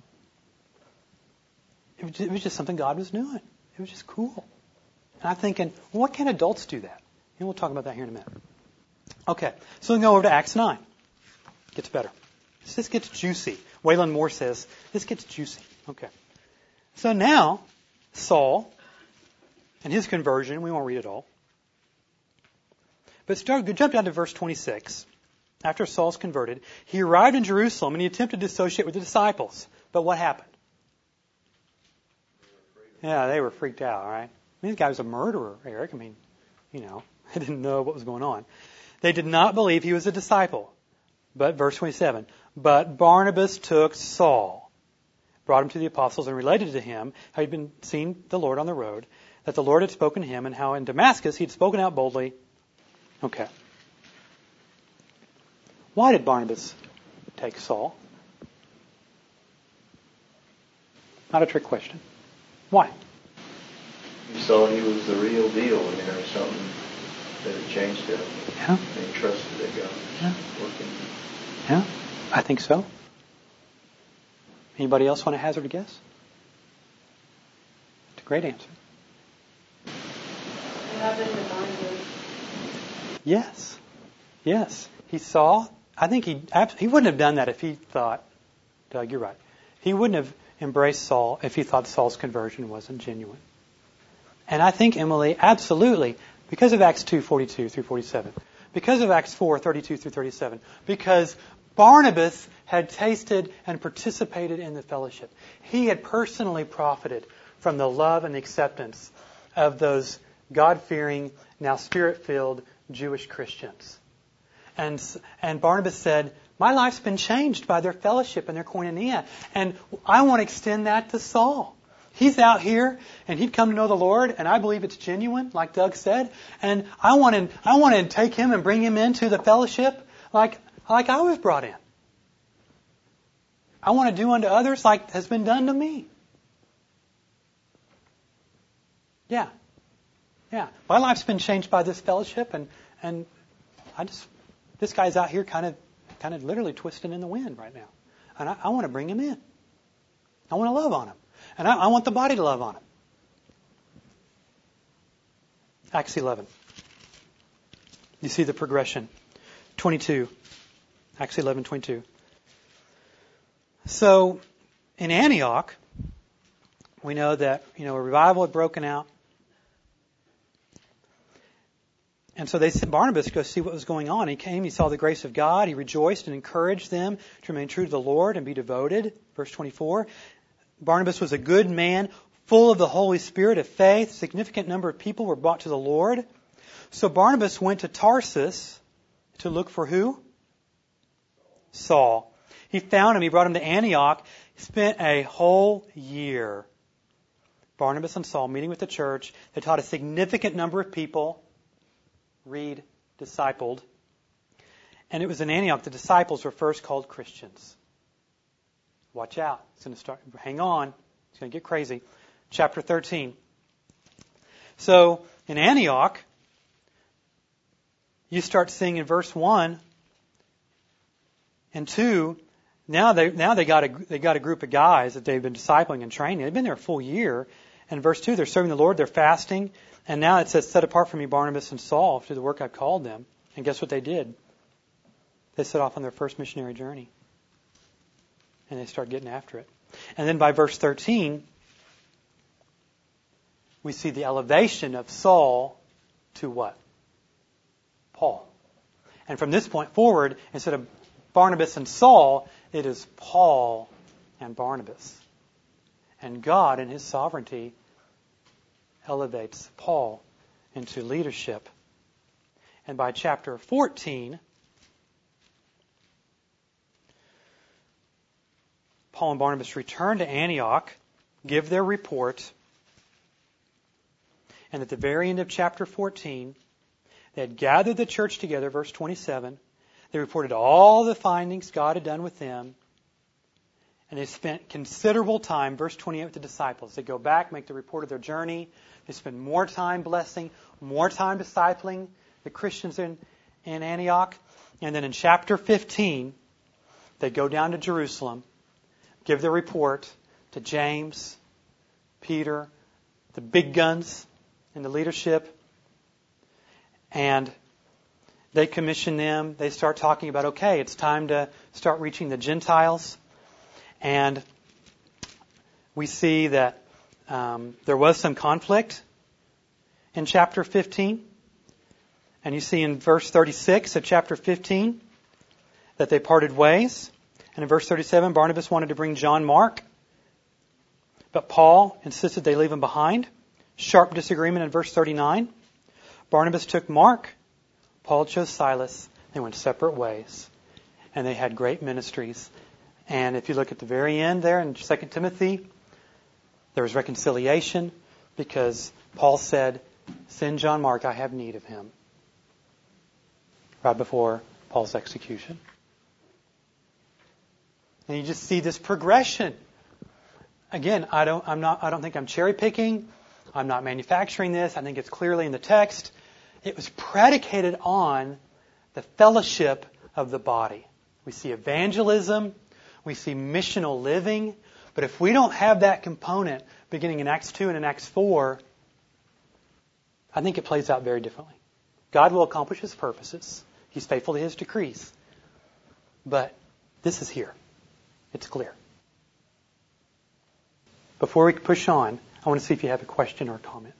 it was just, it was just something God was doing. It was just cool. And I'm thinking, well, what can adults do that? And we'll talk about that here in a minute. Okay, so we go over to Acts nine. It gets better. This gets juicy. Waylon Moore says, this gets juicy. Okay. So now, Saul and his conversion, we won't read it all. But start, jump down to verse twenty-six. After Saul's converted, he arrived in Jerusalem and he attempted to associate with the disciples. But what happened? Yeah, they were freaked out, all right? I mean, this guy was a murderer, Eric. I mean, you know, I didn't know what was going on. They did not believe he was a disciple. But, verse twenty-seven, but Barnabas took Saul, brought him to the apostles, and related to him how he'd been seeing the Lord on the road, that the Lord had spoken to him, and how in Damascus he'd spoken out boldly. Okay. Why did Barnabas take Saul? Not a trick question. Why? He saw he was the real deal, and there was something that had changed him. Yeah. And he trusted that God was Yeah. working. Yeah, I think so. Anybody else want to hazard a guess? It's a great answer. It happened to Barnabas. Yes. Yes. He saw, I think he he wouldn't have done that if he thought, Doug, you're right. He wouldn't have embraced Saul if he thought Saul's conversion wasn't genuine. And I think, Emily, absolutely, because of Acts two forty-two through forty-seven, because of Acts four thirty-two through thirty-seven, because Barnabas had tasted and participated in the fellowship. He had personally profited from the love and acceptance of those God-fearing, now Spirit-filled Jewish Christians. And, and Barnabas said, my life's been changed by their fellowship and their koinonia, and I want to extend that to Saul. He's out here, and he'd come to know the Lord, and I believe it's genuine, like Doug said, and I want to, I want to take him and bring him into the fellowship like, like I was brought in. I want to do unto others like has been done to me. Yeah. Yeah. My life's been changed by this fellowship, and, and I just, this guy's out here kind of, kind of literally twisting in the wind right now. And I, I want to bring him in. I want to love on him. And I, I want the body to love on him. Acts eleven. You see the progression. twenty-two. Acts eleven twenty-two. So, in Antioch, we know that, you know, a revival had broken out. And so they sent Barnabas to go see what was going on. He came, he saw the grace of God, he rejoiced and encouraged them to remain true to the Lord and be devoted. Verse twenty-four. Barnabas was a good man, full of the Holy Spirit of faith. A significant number of people were brought to the Lord. So Barnabas went to Tarsus to look for who? Saul. He found him. He brought him to Antioch. He spent a whole year, Barnabas and Saul, meeting with the church. They taught a significant number of people. Read, discipled. And it was in Antioch the disciples were first called Christians. Watch out. It's going to start. Hang on. It's going to get crazy. Chapter thirteen. So, in Antioch, you start seeing in verse one and two, now they now they got a they got a group of guys that they've been discipling and training. They've been there a full year. And verse two, they're serving the Lord, they're fasting, and now it says, set apart from me Barnabas and Saul to the work I've called them. And guess what they did? They set off on their first missionary journey. And they start getting after it. And then by verse thirteen, we see the elevation of Saul to what? Paul. And from this point forward, instead of Barnabas and Saul, it is Paul and Barnabas. And God, in His sovereignty, elevates Paul into leadership. And by chapter fourteen, Paul and Barnabas return to Antioch, give their report, and at the very end of chapter fourteen, they had gathered the church together, verse twenty-seven. They reported all the findings God had done with them, and they spent considerable time, verse twenty-eight, with the disciples. They go back, make the report of their journey. They spend more time blessing, more time discipling the Christians in, in Antioch. And then in chapter fifteen, they go down to Jerusalem, give their report to James, Peter, the big guns in the leadership, and they commission them. They start talking about, okay, it's time to start reaching the Gentiles. And we see that um, there was some conflict in chapter fifteen. And you see in verse thirty-six of chapter fifteen that they parted ways. And in verse thirty-seven, Barnabas wanted to bring John Mark, but Paul insisted they leave him behind. Sharp disagreement in verse thirty-nine. Barnabas took Mark. Paul chose Silas. They went separate ways. And they had great ministries. And if you look at the very end there in Second Timothy, there was reconciliation because Paul said, send John Mark, I have need of him. Right before Paul's execution. And you just see this progression. Again, I don't, I'm not, I don't think I'm cherry picking. I'm not manufacturing this. I think it's clearly in the text. It was predicated on the fellowship of the body. We see evangelism. We see missional living. But if we don't have that component beginning in Acts two and in Acts four, I think it plays out very differently. God will accomplish His purposes. He's faithful to His decrees. But this is here. It's clear. before we push on, I want to see if you have a question or a comment.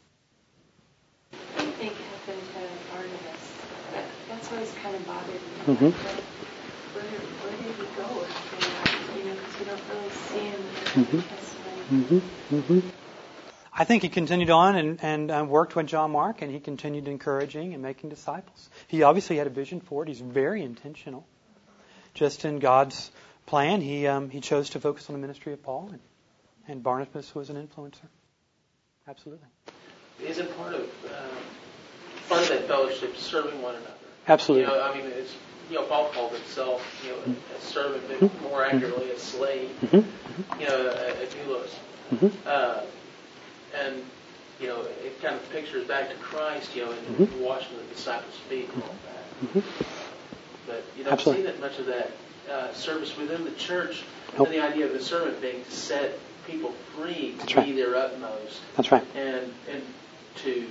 I think happened to Barnabas. That, that's always kind of bothered me. Mm-hmm. Where, where did he go after that? You know, because we don't really see him in the Mm-hmm. New Testament. Mm-hmm. Mm-hmm. I think he continued on and, and uh, worked with John Mark, and he continued encouraging and making disciples. He obviously had a vision for it. He's very intentional. Just in God's plan, he um, he chose to focus on the ministry of Paul, and, and Barnabas was an influencer. Absolutely. Is it part of um, part of that fellowship serving one another? Absolutely. You know, I mean, it's, you know, Paul called himself, you know, a servant, but more accurately, a slave. Mm-hmm. You know, a, a doulos. Mm-hmm. Uh, and you know, it kind of pictures back to Christ, you know, and Mm-hmm. washing the disciples' feet and all that. Mm-hmm. But you don't Absolutely. see that much of that uh, service within the church. Nope. And the idea of the servant being to set people free to That's be right. their utmost. That's right. And and to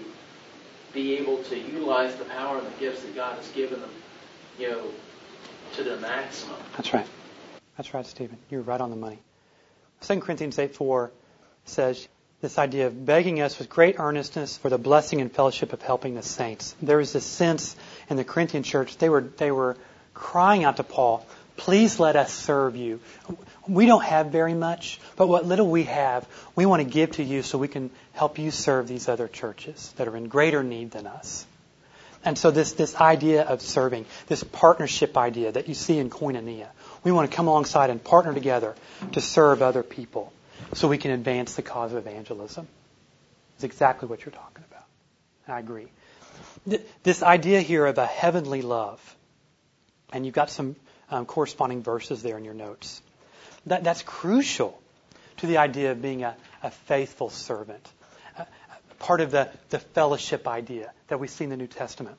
be able to utilize the power and the gifts that God has given them, you know, to their maximum. That's right. That's right, Stephen. You're right on the money. Second Corinthians eight four says this idea of begging us with great earnestness for the blessing and fellowship of helping the saints. There was this sense in the Corinthian church, they were they were crying out to Paul, please let us serve you. We don't have very much, but what little we have, we want to give to you so we can help you serve these other churches that are in greater need than us. And so this, this idea of serving, this partnership idea that you see in Koinonia, we want to come alongside and partner together to serve other people so we can advance the cause of evangelism. It's exactly what you're talking about. I agree. This idea here of a heavenly love, and you've got some um, corresponding verses there in your notes. That, that's crucial to the idea of being a, a faithful servant. Uh, part of the, the fellowship idea that we see in the New Testament.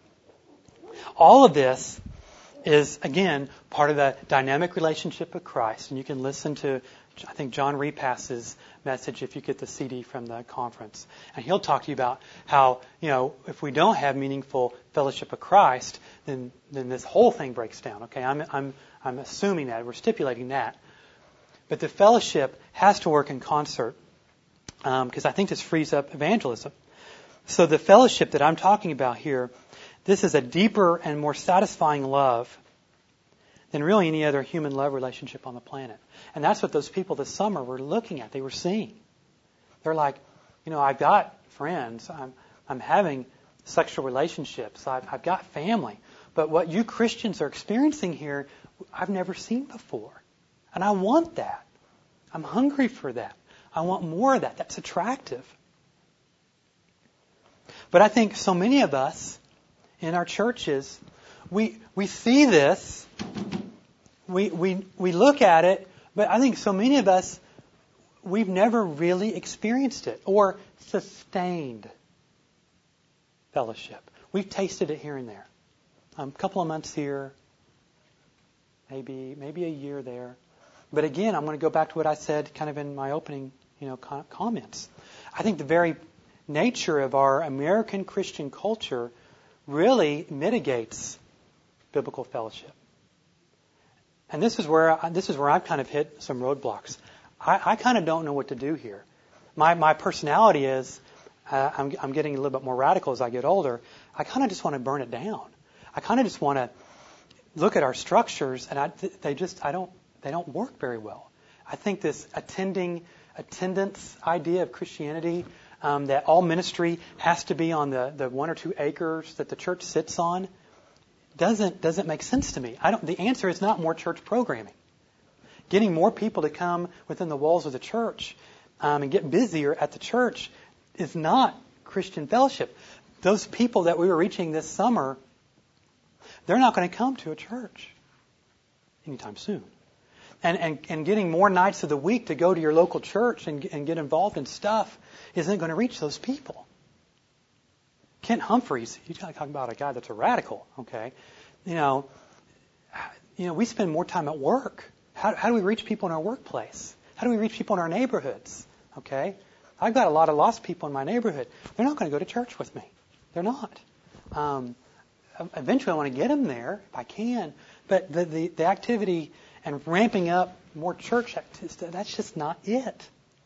All of this is, again, part of the dynamic relationship with Christ. And you can listen to, I think, John Repass's message if you get the C D from the conference. And he'll talk to you about how, you know, if we don't have meaningful fellowship with Christ, then then this whole thing breaks down. Okay, I'm I'm I'm assuming that. We're stipulating that. But the fellowship has to work in concert because um, I think this frees up evangelism. So the fellowship that I'm talking about here, this is a deeper and more satisfying love than really any other human love relationship on the planet. And that's what those people this summer were looking at. They were seeing. They're like, you know, I've got friends. I'm I'm having sexual relationships. I've, I've got family. But what you Christians are experiencing here, I've never seen before. And I want that. I'm hungry for that. I want more of that. That's attractive. But I think so many of us in our churches, we we see this, we we we look at it, but I think so many of us, we've never really experienced it or sustained fellowship. We've tasted it here and there. Um, a couple of months here, maybe maybe a year there. But again, I'm going to go back to what I said kind of in my opening, you know, com- comments. I think the very nature of our American Christian culture really mitigates biblical fellowship. And this is where I, this is where I've kind of hit some roadblocks. I, I kind of don't know what to do here. My my personality is uh, I'm, I'm getting a little bit more radical as I get older. I kind of just want to burn it down. I kind of just want to look at our structures, and I, they just I don't. They don't work very well. I think this attending attendance idea of Christianity, um, that all ministry has to be on the, the one or two acres that the church sits on, doesn't doesn't make sense to me. I don't. The answer is not more church programming. Getting more people to come within the walls of the church um, and get busier at the church is not Christian fellowship. Those people that we were reaching this summer, they're not going to come to a church anytime soon. And, and, and getting more nights of the week to go to your local church and, and get involved in stuff isn't going to reach those people. Kent Humphreys, you talk about a guy that's a radical, okay? You know, you know, we spend more time at work. How, how do we reach people in our workplace? How do we reach people in our neighborhoods? Okay? I've got a lot of lost people in my neighborhood. They're not going to go to church with me. They're not. Um, eventually I want to get them there if I can. But the, the, the activity and ramping up more church activities, that's just not it.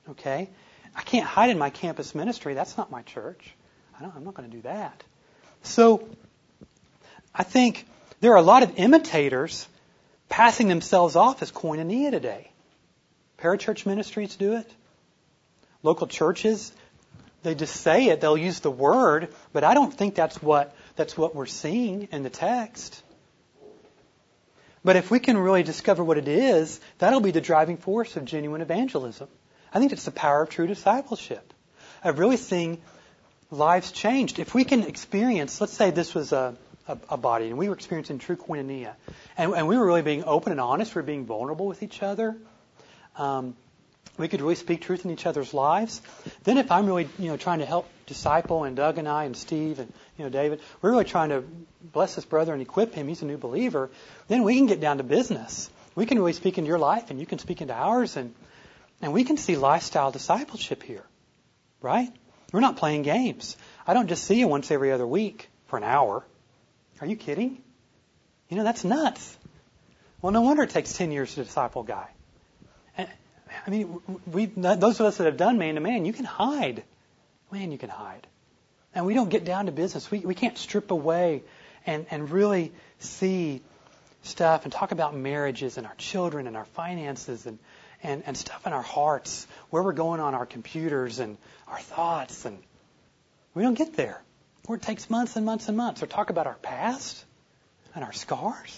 Okay? I can't hide in my campus ministry. That's not my church. I don't, I'm not going to do that. So, I think there are a lot of imitators passing themselves off as koinonia today. Parachurch ministries do it. Local churches, they just say it. They'll use the word, but I don't think that's what that's what we're seeing in the text. But if we can really discover what it is, that'll be the driving force of genuine evangelism. I think it's the power of true discipleship, of really seeing lives changed. If we can experience, let's say this was a, a, a body, and we were experiencing true koinonia, and, and we were really being open and honest, we were being vulnerable with each other. Um, we could really speak truth in each other's lives. Then if I'm really, you know, trying to help disciple, and Doug and I and Steve and, you know, David, we're really trying to bless this brother and equip him, he's a new believer, then we can get down to business. We can really speak into your life, and you can speak into ours, and, and we can see lifestyle discipleship here, right? We're not playing games. I don't just see you once every other week for an hour. Are you kidding? You know, that's nuts. Well, no wonder it takes ten years to disciple a guy. I mean, we those of us that have done man to man, you can hide. Man, you can hide. And we don't get down to business. We we can't strip away and, and really see stuff and talk about marriages and our children and our finances and, and, and stuff in our hearts, where we're going on our computers and our thoughts. And we don't get there. Or it takes months and months and months. Or talk about our past and our scars.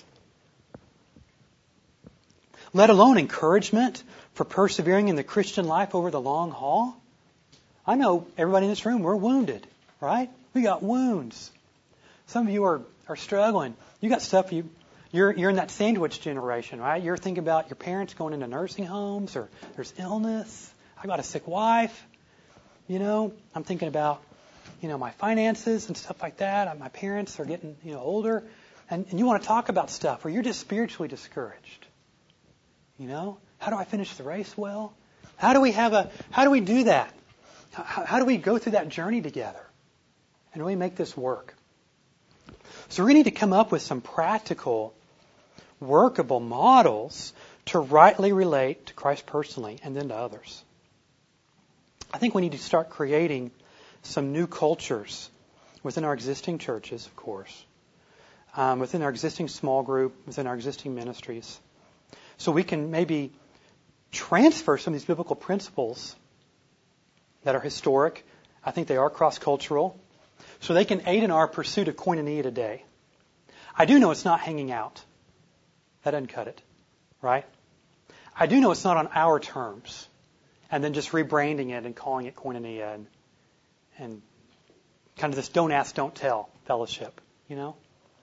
Let alone encouragement for persevering in the Christian life over the long haul. I know everybody in this room, we're wounded, right? We got wounds. Some of you are, are struggling. You got stuff, you, you're, you're in that sandwich generation, right? You're thinking about your parents going into nursing homes, or there's illness. I got a sick wife. You know, I'm thinking about, you know, my finances and stuff like that. My parents are getting, you know, older. And, and you want to talk about stuff where you're just spiritually discouraged. You know, how do I finish the race well? How do we have a, how do we do that? How, how do we go through that journey together and really make this work? So we need to come up with some practical, workable models to rightly relate to Christ personally and then to others. I think we need to start creating some new cultures within our existing churches, of course, um, within our existing small group, within our existing ministries. So we can maybe transfer some of these biblical principles that are historic. I think they are cross-cultural. So they can aid in our pursuit of koinonia today. I do know it's not hanging out. That doesn't cut it, right? I do know it's not on our terms and then just rebranding it and calling it koinonia and, and kind of this don't ask, don't tell fellowship, you know?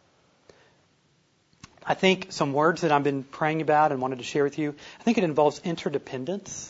I think some words that I've been praying about and wanted to share with you, I think it involves interdependence.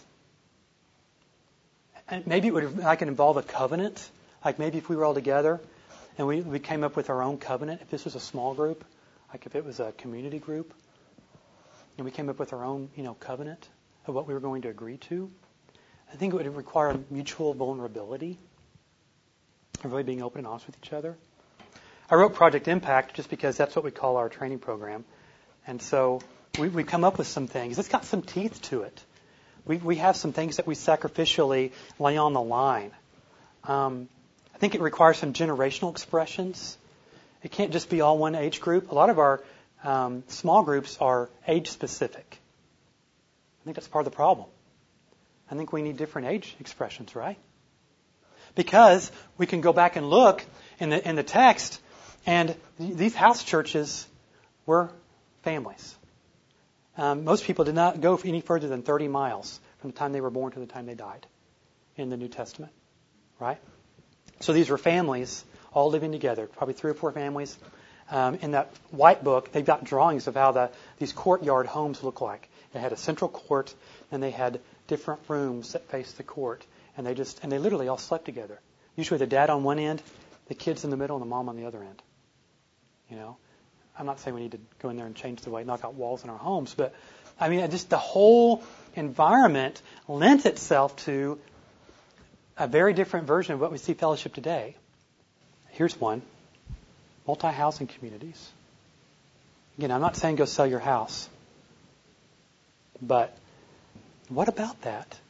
And maybe it would like it involve a covenant. Like maybe if we were all together and we, we came up with our own covenant, if this was a small group, like if it was a community group, and we came up with our own, you know, covenant of what we were going to agree to, I think it would require mutual vulnerability and really being open and honest with each other. I wrote Project Impact just because that's what we call our training program. And so we, we come up with some things. It's got some teeth to it. We, we have some things that we sacrificially lay on the line. Um, I think it requires some generational expressions. It can't just be all one age group. A lot of our um, small groups are age specific. I think that's part of the problem. I think we need different age expressions, right? Because we can go back and look in the in the text, and these house churches were families. Um, most people did not go any further than thirty miles from the time they were born to the time they died in the New Testament, right? So these were families all living together, probably three or four families. Um, in that white book, they've got drawings of how the these courtyard homes look like. They had a central court, and they had different rooms that faced the court, and they just and they literally all slept together. Usually the dad on one end, the kids in the middle, and the mom on the other end. You know, I'm not saying we need to go in there and change the way, knock out walls in our homes, but I mean, just the whole environment lent itself to a very different version of what we see fellowship today. Here's one. Multi-housing communities. Again, I'm not saying go sell your house, but what about that?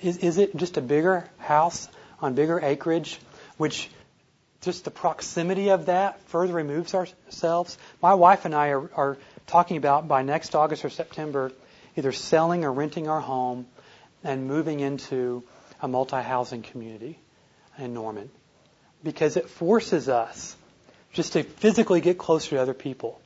Is, is it just a bigger house on bigger acreage, which just the proximity of that further removes ourselves? My wife and I are, are talking about by next August or September either selling or renting our home and moving into a multi-housing community in Norman, because it forces us just to physically get closer to other people.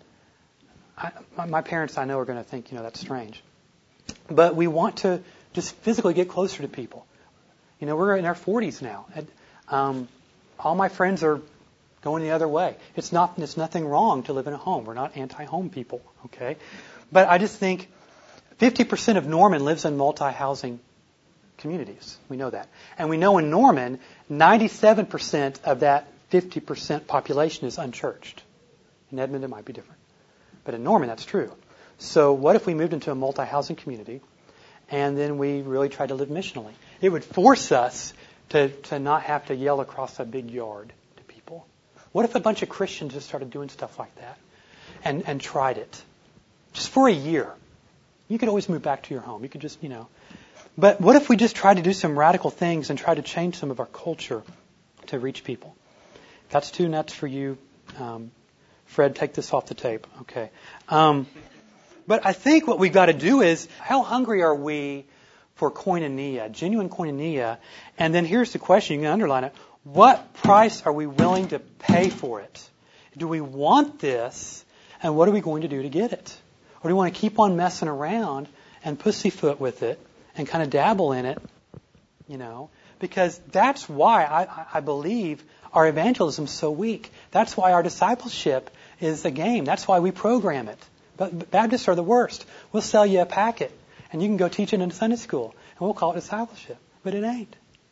I, my, my parents, I know, are going to think, you know, that's strange. But we want to just physically get closer to people. You know, we're in our forties now. And, um, all my friends are going the other way. It's not, it's nothing wrong to live in a home. We're not anti-home people, okay? But I just think fifty percent of Norman lives in multi-housing communities. We know that. And we know in Norman, ninety-seven percent of that fifty percent population is unchurched. In Edmond, it might be different. But in Norman, that's true. So what if we moved into a multi-housing community and then we really tried to live missionally? It would force us to, to not have to yell across a big yard to people. What if a bunch of Christians just started doing stuff like that and, and tried it? Just for a year. You could always move back to your home. You could just, you know. But what if we just tried to do some radical things and try to change some of our culture to reach people? That's too nuts for you. Um, Fred, take this off the tape. Okay. Um, but I think what we've got to do is, how hungry are we for koinonia, genuine koinonia? And then here's the question, you can underline it. What price are we willing to pay for it? Do we want this? And what are we going to do to get it? Or do we want to keep on messing around and pussyfoot with it and kind of dabble in it, you know? Because that's why I, I believe our evangelism is so weak. That's why our discipleship is a game. That's why we program it. But Baptists are the worst. We'll sell you a packet, and you can go teach it in Sunday school, and we'll call it discipleship. But it ain't.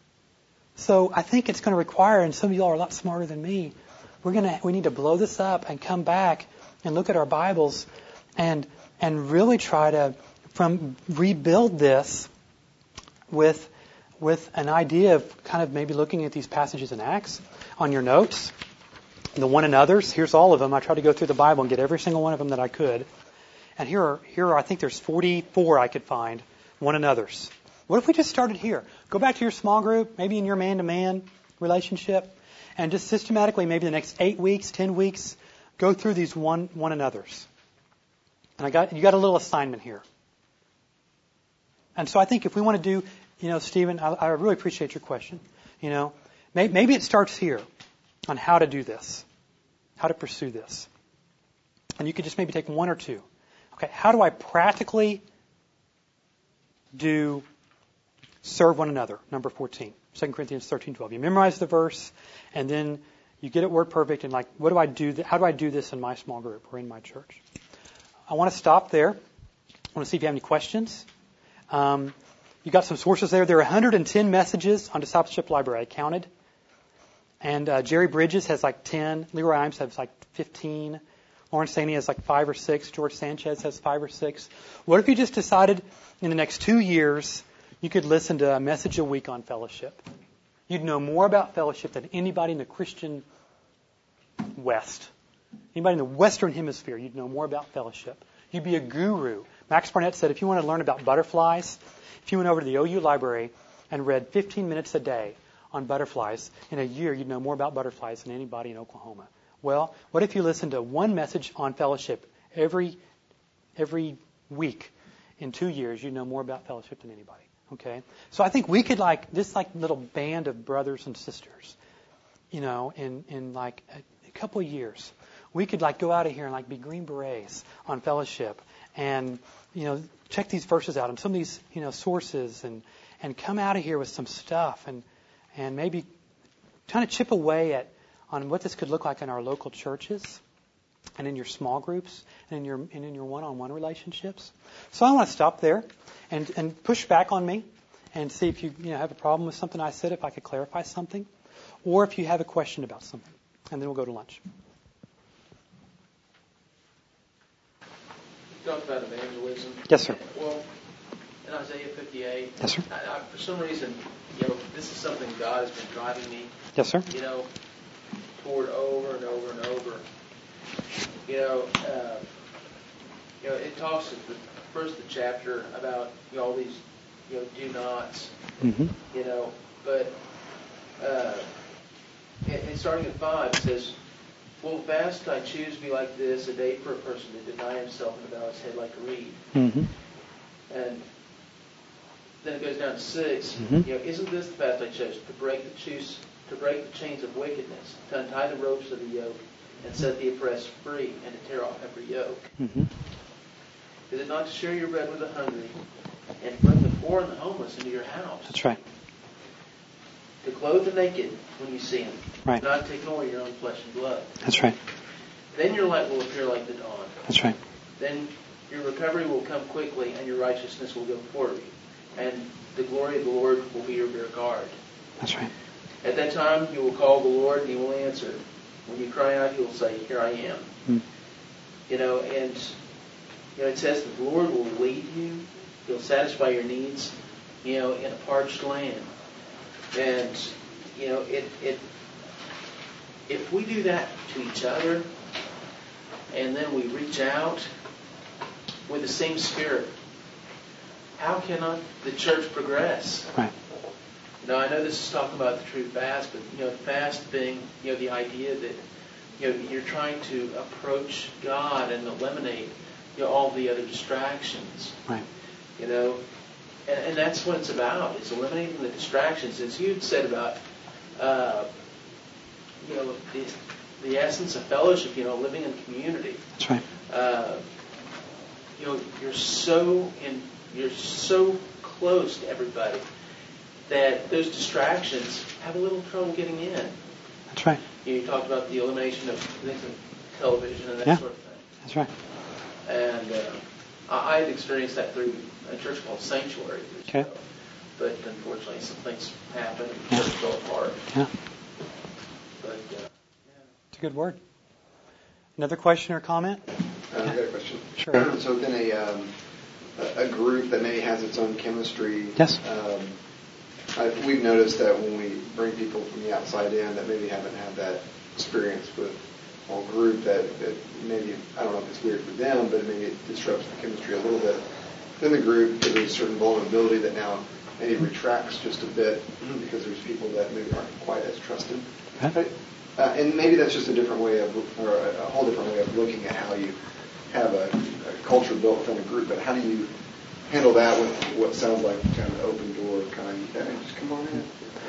So I think it's going to require, and some of you all are a lot smarter than me, we're going to, we need to blow this up and come back and look at our Bibles and and really try to from rebuild this with with an idea of kind of maybe looking at these passages in Acts on your notes. The one another's, here's all of them. I tried to go through the Bible and get every single one of them that I could. And here are, here are, I think there's forty-four I could find, one another's. What if we just started here? Go back to your small group, maybe in your man-to-man relationship, and just systematically, maybe the next eight weeks, ten weeks, go through these one one another's. And I got you got a little assignment here. And so I think if we want to do, you know, Stephen, I, I really appreciate your question. You know, maybe, maybe it starts here on how to do this, how to pursue this. And you could just maybe take one or two. Okay, how do I practically do serve one another? Number fourteen, Second Corinthians thirteen twelve. You memorize the verse, and then you get it word perfect, and like, what do I do? Th- how do I do this in my small group or in my church? I want to stop there. I want to see if you have any questions. Um, you got some sources there. There are one hundred ten messages on Discipleship Library. I counted. And uh, Jerry Bridges has like ten. Leroy Imes has like fifteen. Lawrence Saney has like five or six. George Sanchez has five or six. What if you just decided in the next two years you could listen to a message a week on fellowship? You'd know more about fellowship than anybody in the Christian West. Anybody in the Western Hemisphere, you'd know more about fellowship. You'd be a guru. Max Barnett said if you want to learn about butterflies, if you went over to the O U library and read fifteen minutes a day on butterflies, in a year you'd know more about butterflies than anybody in Oklahoma. Well, what if you listened to one message on fellowship every every week? In two years, you'd know more about fellowship than anybody. Okay? So I think we could like, this like little band of brothers and sisters, you know, in, in like a, a couple of years, we could like go out of here and like be Green Berets on fellowship and, you know, check these verses out and some of these, you know, sources and, and come out of here with some stuff and, and maybe trying to chip away at on what this could look like in our local churches and in your small groups and in your and in your one-on-one relationships. So I want to stop there and, and push back on me and see if you, you know, have a problem with something I said, if I could clarify something, or if you have a question about something. And then we'll go to lunch. You talked about evangelism. Yes, sir. Well, in Isaiah fifty-eight, yes, sir. I, I, for some reason, you know, this is something God has been driving me. Yes, sir. You know, toward over and over and over. You know, uh, you know, it talks at the first of the chapter about, you know, all these you know, do nots, Mm-hmm. you know, but uh, and, and starting at five, it says, "Well, fast I choose to be like this, a day for a person to deny himself and bow his head like a reed." Mm-hmm. And then it goes down to six. Mm-hmm. You know, isn't this the fast I chose to break the choose to break the chains of wickedness, to untie the ropes of the yoke, and set the oppressed free, and to tear off every yoke? Mm-hmm. Is it not to share your bread with the hungry, and bring the poor and the homeless into your house? That's right. To clothe the naked when you see them, Right. not to ignore your own flesh and blood. That's right. Then your light will appear like the dawn. That's right. Then your recovery will come quickly, and your righteousness will go before you. And the glory of the Lord will be your rear guard. That's right. At that time you will call the Lord, and He will answer. When you cry out, He will say, "Here I am." Mm. You know, and you know it says that the Lord will lead you. He'll satisfy your needs, you know, in a parched land. And you know, it it if we do that to each other, and then we reach out with the same spirit, how cannot the church progress? Right. Now, I know this is talking about the true fast, but, you know, fast being, you know, the idea that, you know, you're trying to approach God and eliminate, you know, all the other distractions. Right. You know, and, and that's what it's about, is eliminating the distractions. As you had said about, uh, you know, the, the essence of fellowship, you know, living in community. That's right. Uh, you know, you're so in, you're so close to everybody that those distractions have a little trouble getting in. That's right. You, know, you talked about the elimination of things like television and that Yeah. sort of thing. That's right. And uh, I I had experienced that through a church called Sanctuary years Okay. ago. But unfortunately, some things happened and Yeah. church fell apart. Yeah. But uh, It's a good word. Another question or comment? Uh, I got a question. Sure. So within a um, a a group that maybe has its own chemistry, Yes. um, I, we've noticed that when we bring people from the outside in that maybe haven't had that experience with a whole group, that, that maybe, I don't know if it's weird for them, but maybe it disrupts the chemistry a little bit within the group, because there's a certain vulnerability that now maybe retracts just a bit because there's people that maybe aren't quite as trusted. Okay. Uh, and maybe that's just a different way of, or a, a whole different way of looking at how you have a, a culture built within a group. But how do you handle that with what sounds like kind of an open door kind of, hey, just come on in?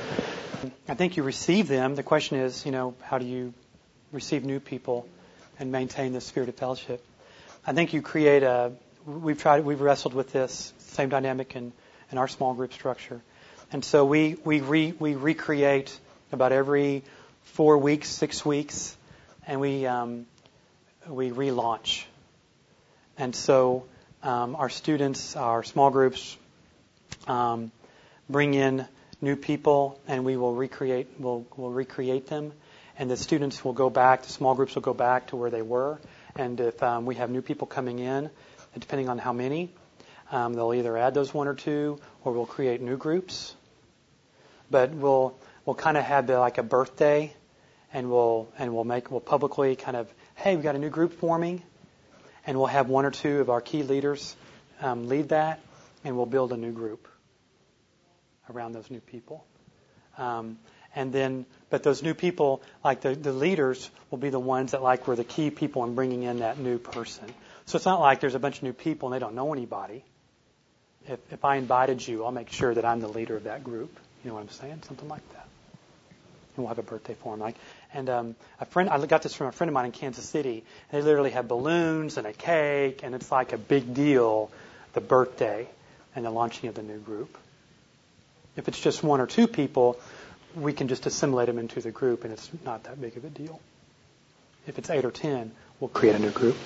I think you receive them. The question is, you know, how do you receive new people and maintain the spirit of fellowship? I think you create a, we've tried, we've wrestled with this same dynamic in, in our small group structure. And so we, we, re, we recreate about every four weeks, six weeks, and we, um, we relaunch. And so um, our students, our small groups, um, bring in new people, and we will recreate, we'll, we'll recreate them. And the students will go back, the small groups will go back to where they were. And if um, we have new people coming in, depending on how many, um, they'll either add those one or two, or we'll create new groups. But we'll we'll kind of have the, like a birthday, and we'll and we'll make we'll publicly kind of, hey, we've got a new group forming, and we'll have one or two of our key leaders um, lead that, and we'll build a new group around those new people. Um, and then, but those new people, like the, the leaders, will be the ones that like were the key people in bringing in that new person. So it's not like there's a bunch of new people and they don't know anybody. If, if I invited you, I'll make sure that I'm the leader of that group. You know what I'm saying? Something like that. And we'll have a birthday for him. Like, and um, a friend, I got this from a friend of mine in Kansas City. They literally have balloons and a cake, and it's like a big deal, the birthday and the launching of the new group. If it's just one or two people, we can just assimilate them into the group, and it's not that big of a deal. If it's eight or ten, we'll create a new group.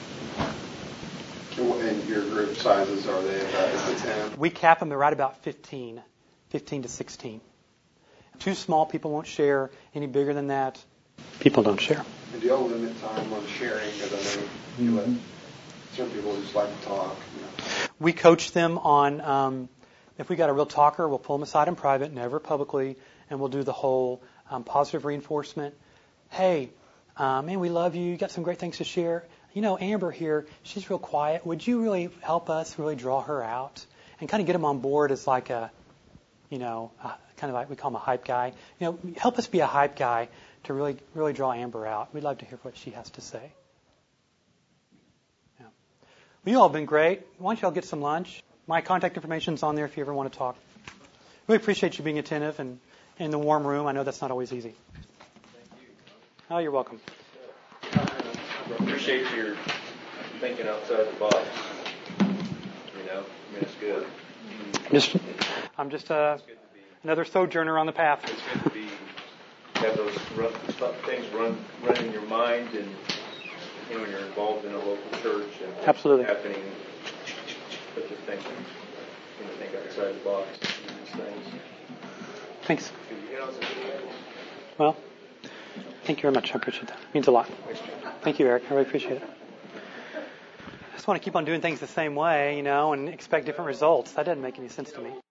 And your group sizes, are they about eight to ten? We cap them at right about fifteen, fifteen to sixteen. Too small, people won't share. Any bigger than that, people don't share. And do y'all limit time on sharing? Because I know you let certain people just like to talk. You know. We coach them on, um, if we got a real talker, we'll pull them aside in private, never publicly, and we'll do the whole um, positive reinforcement. Hey, uh, man, we love you. You got some great things to share. You know, Amber here, she's real quiet. Would you really help us really draw her out? and kind of get them on board as like a, you know, uh, kind of like we call him a hype guy. You know, help us be a hype guy to really, really draw Amber out. We'd love to hear what she has to say. Yeah. Well, you all have been great. Why don't you all get some lunch? My contact information's on there if you ever want to talk. We appreciate you being attentive and in the warm room. I know that's not always easy. Thank you. Oh, you're welcome. I appreciate your thinking outside the box. You know, I mean, it's good. Just, I'm just uh, It's good to be. another sojourner on the path. It's good to be have those run, things run run in your mind, and you know when you're involved in a local church and what's Absolutely. happening, but just thinking, you know, think outside the box, and these things. Thanks. You know, it's a good Well, thank you very much. I appreciate that. It means a lot. Thank you, Eric. I really appreciate it. I just want to keep on doing things the same way, you know, and expect different results. That doesn't make any sense to me.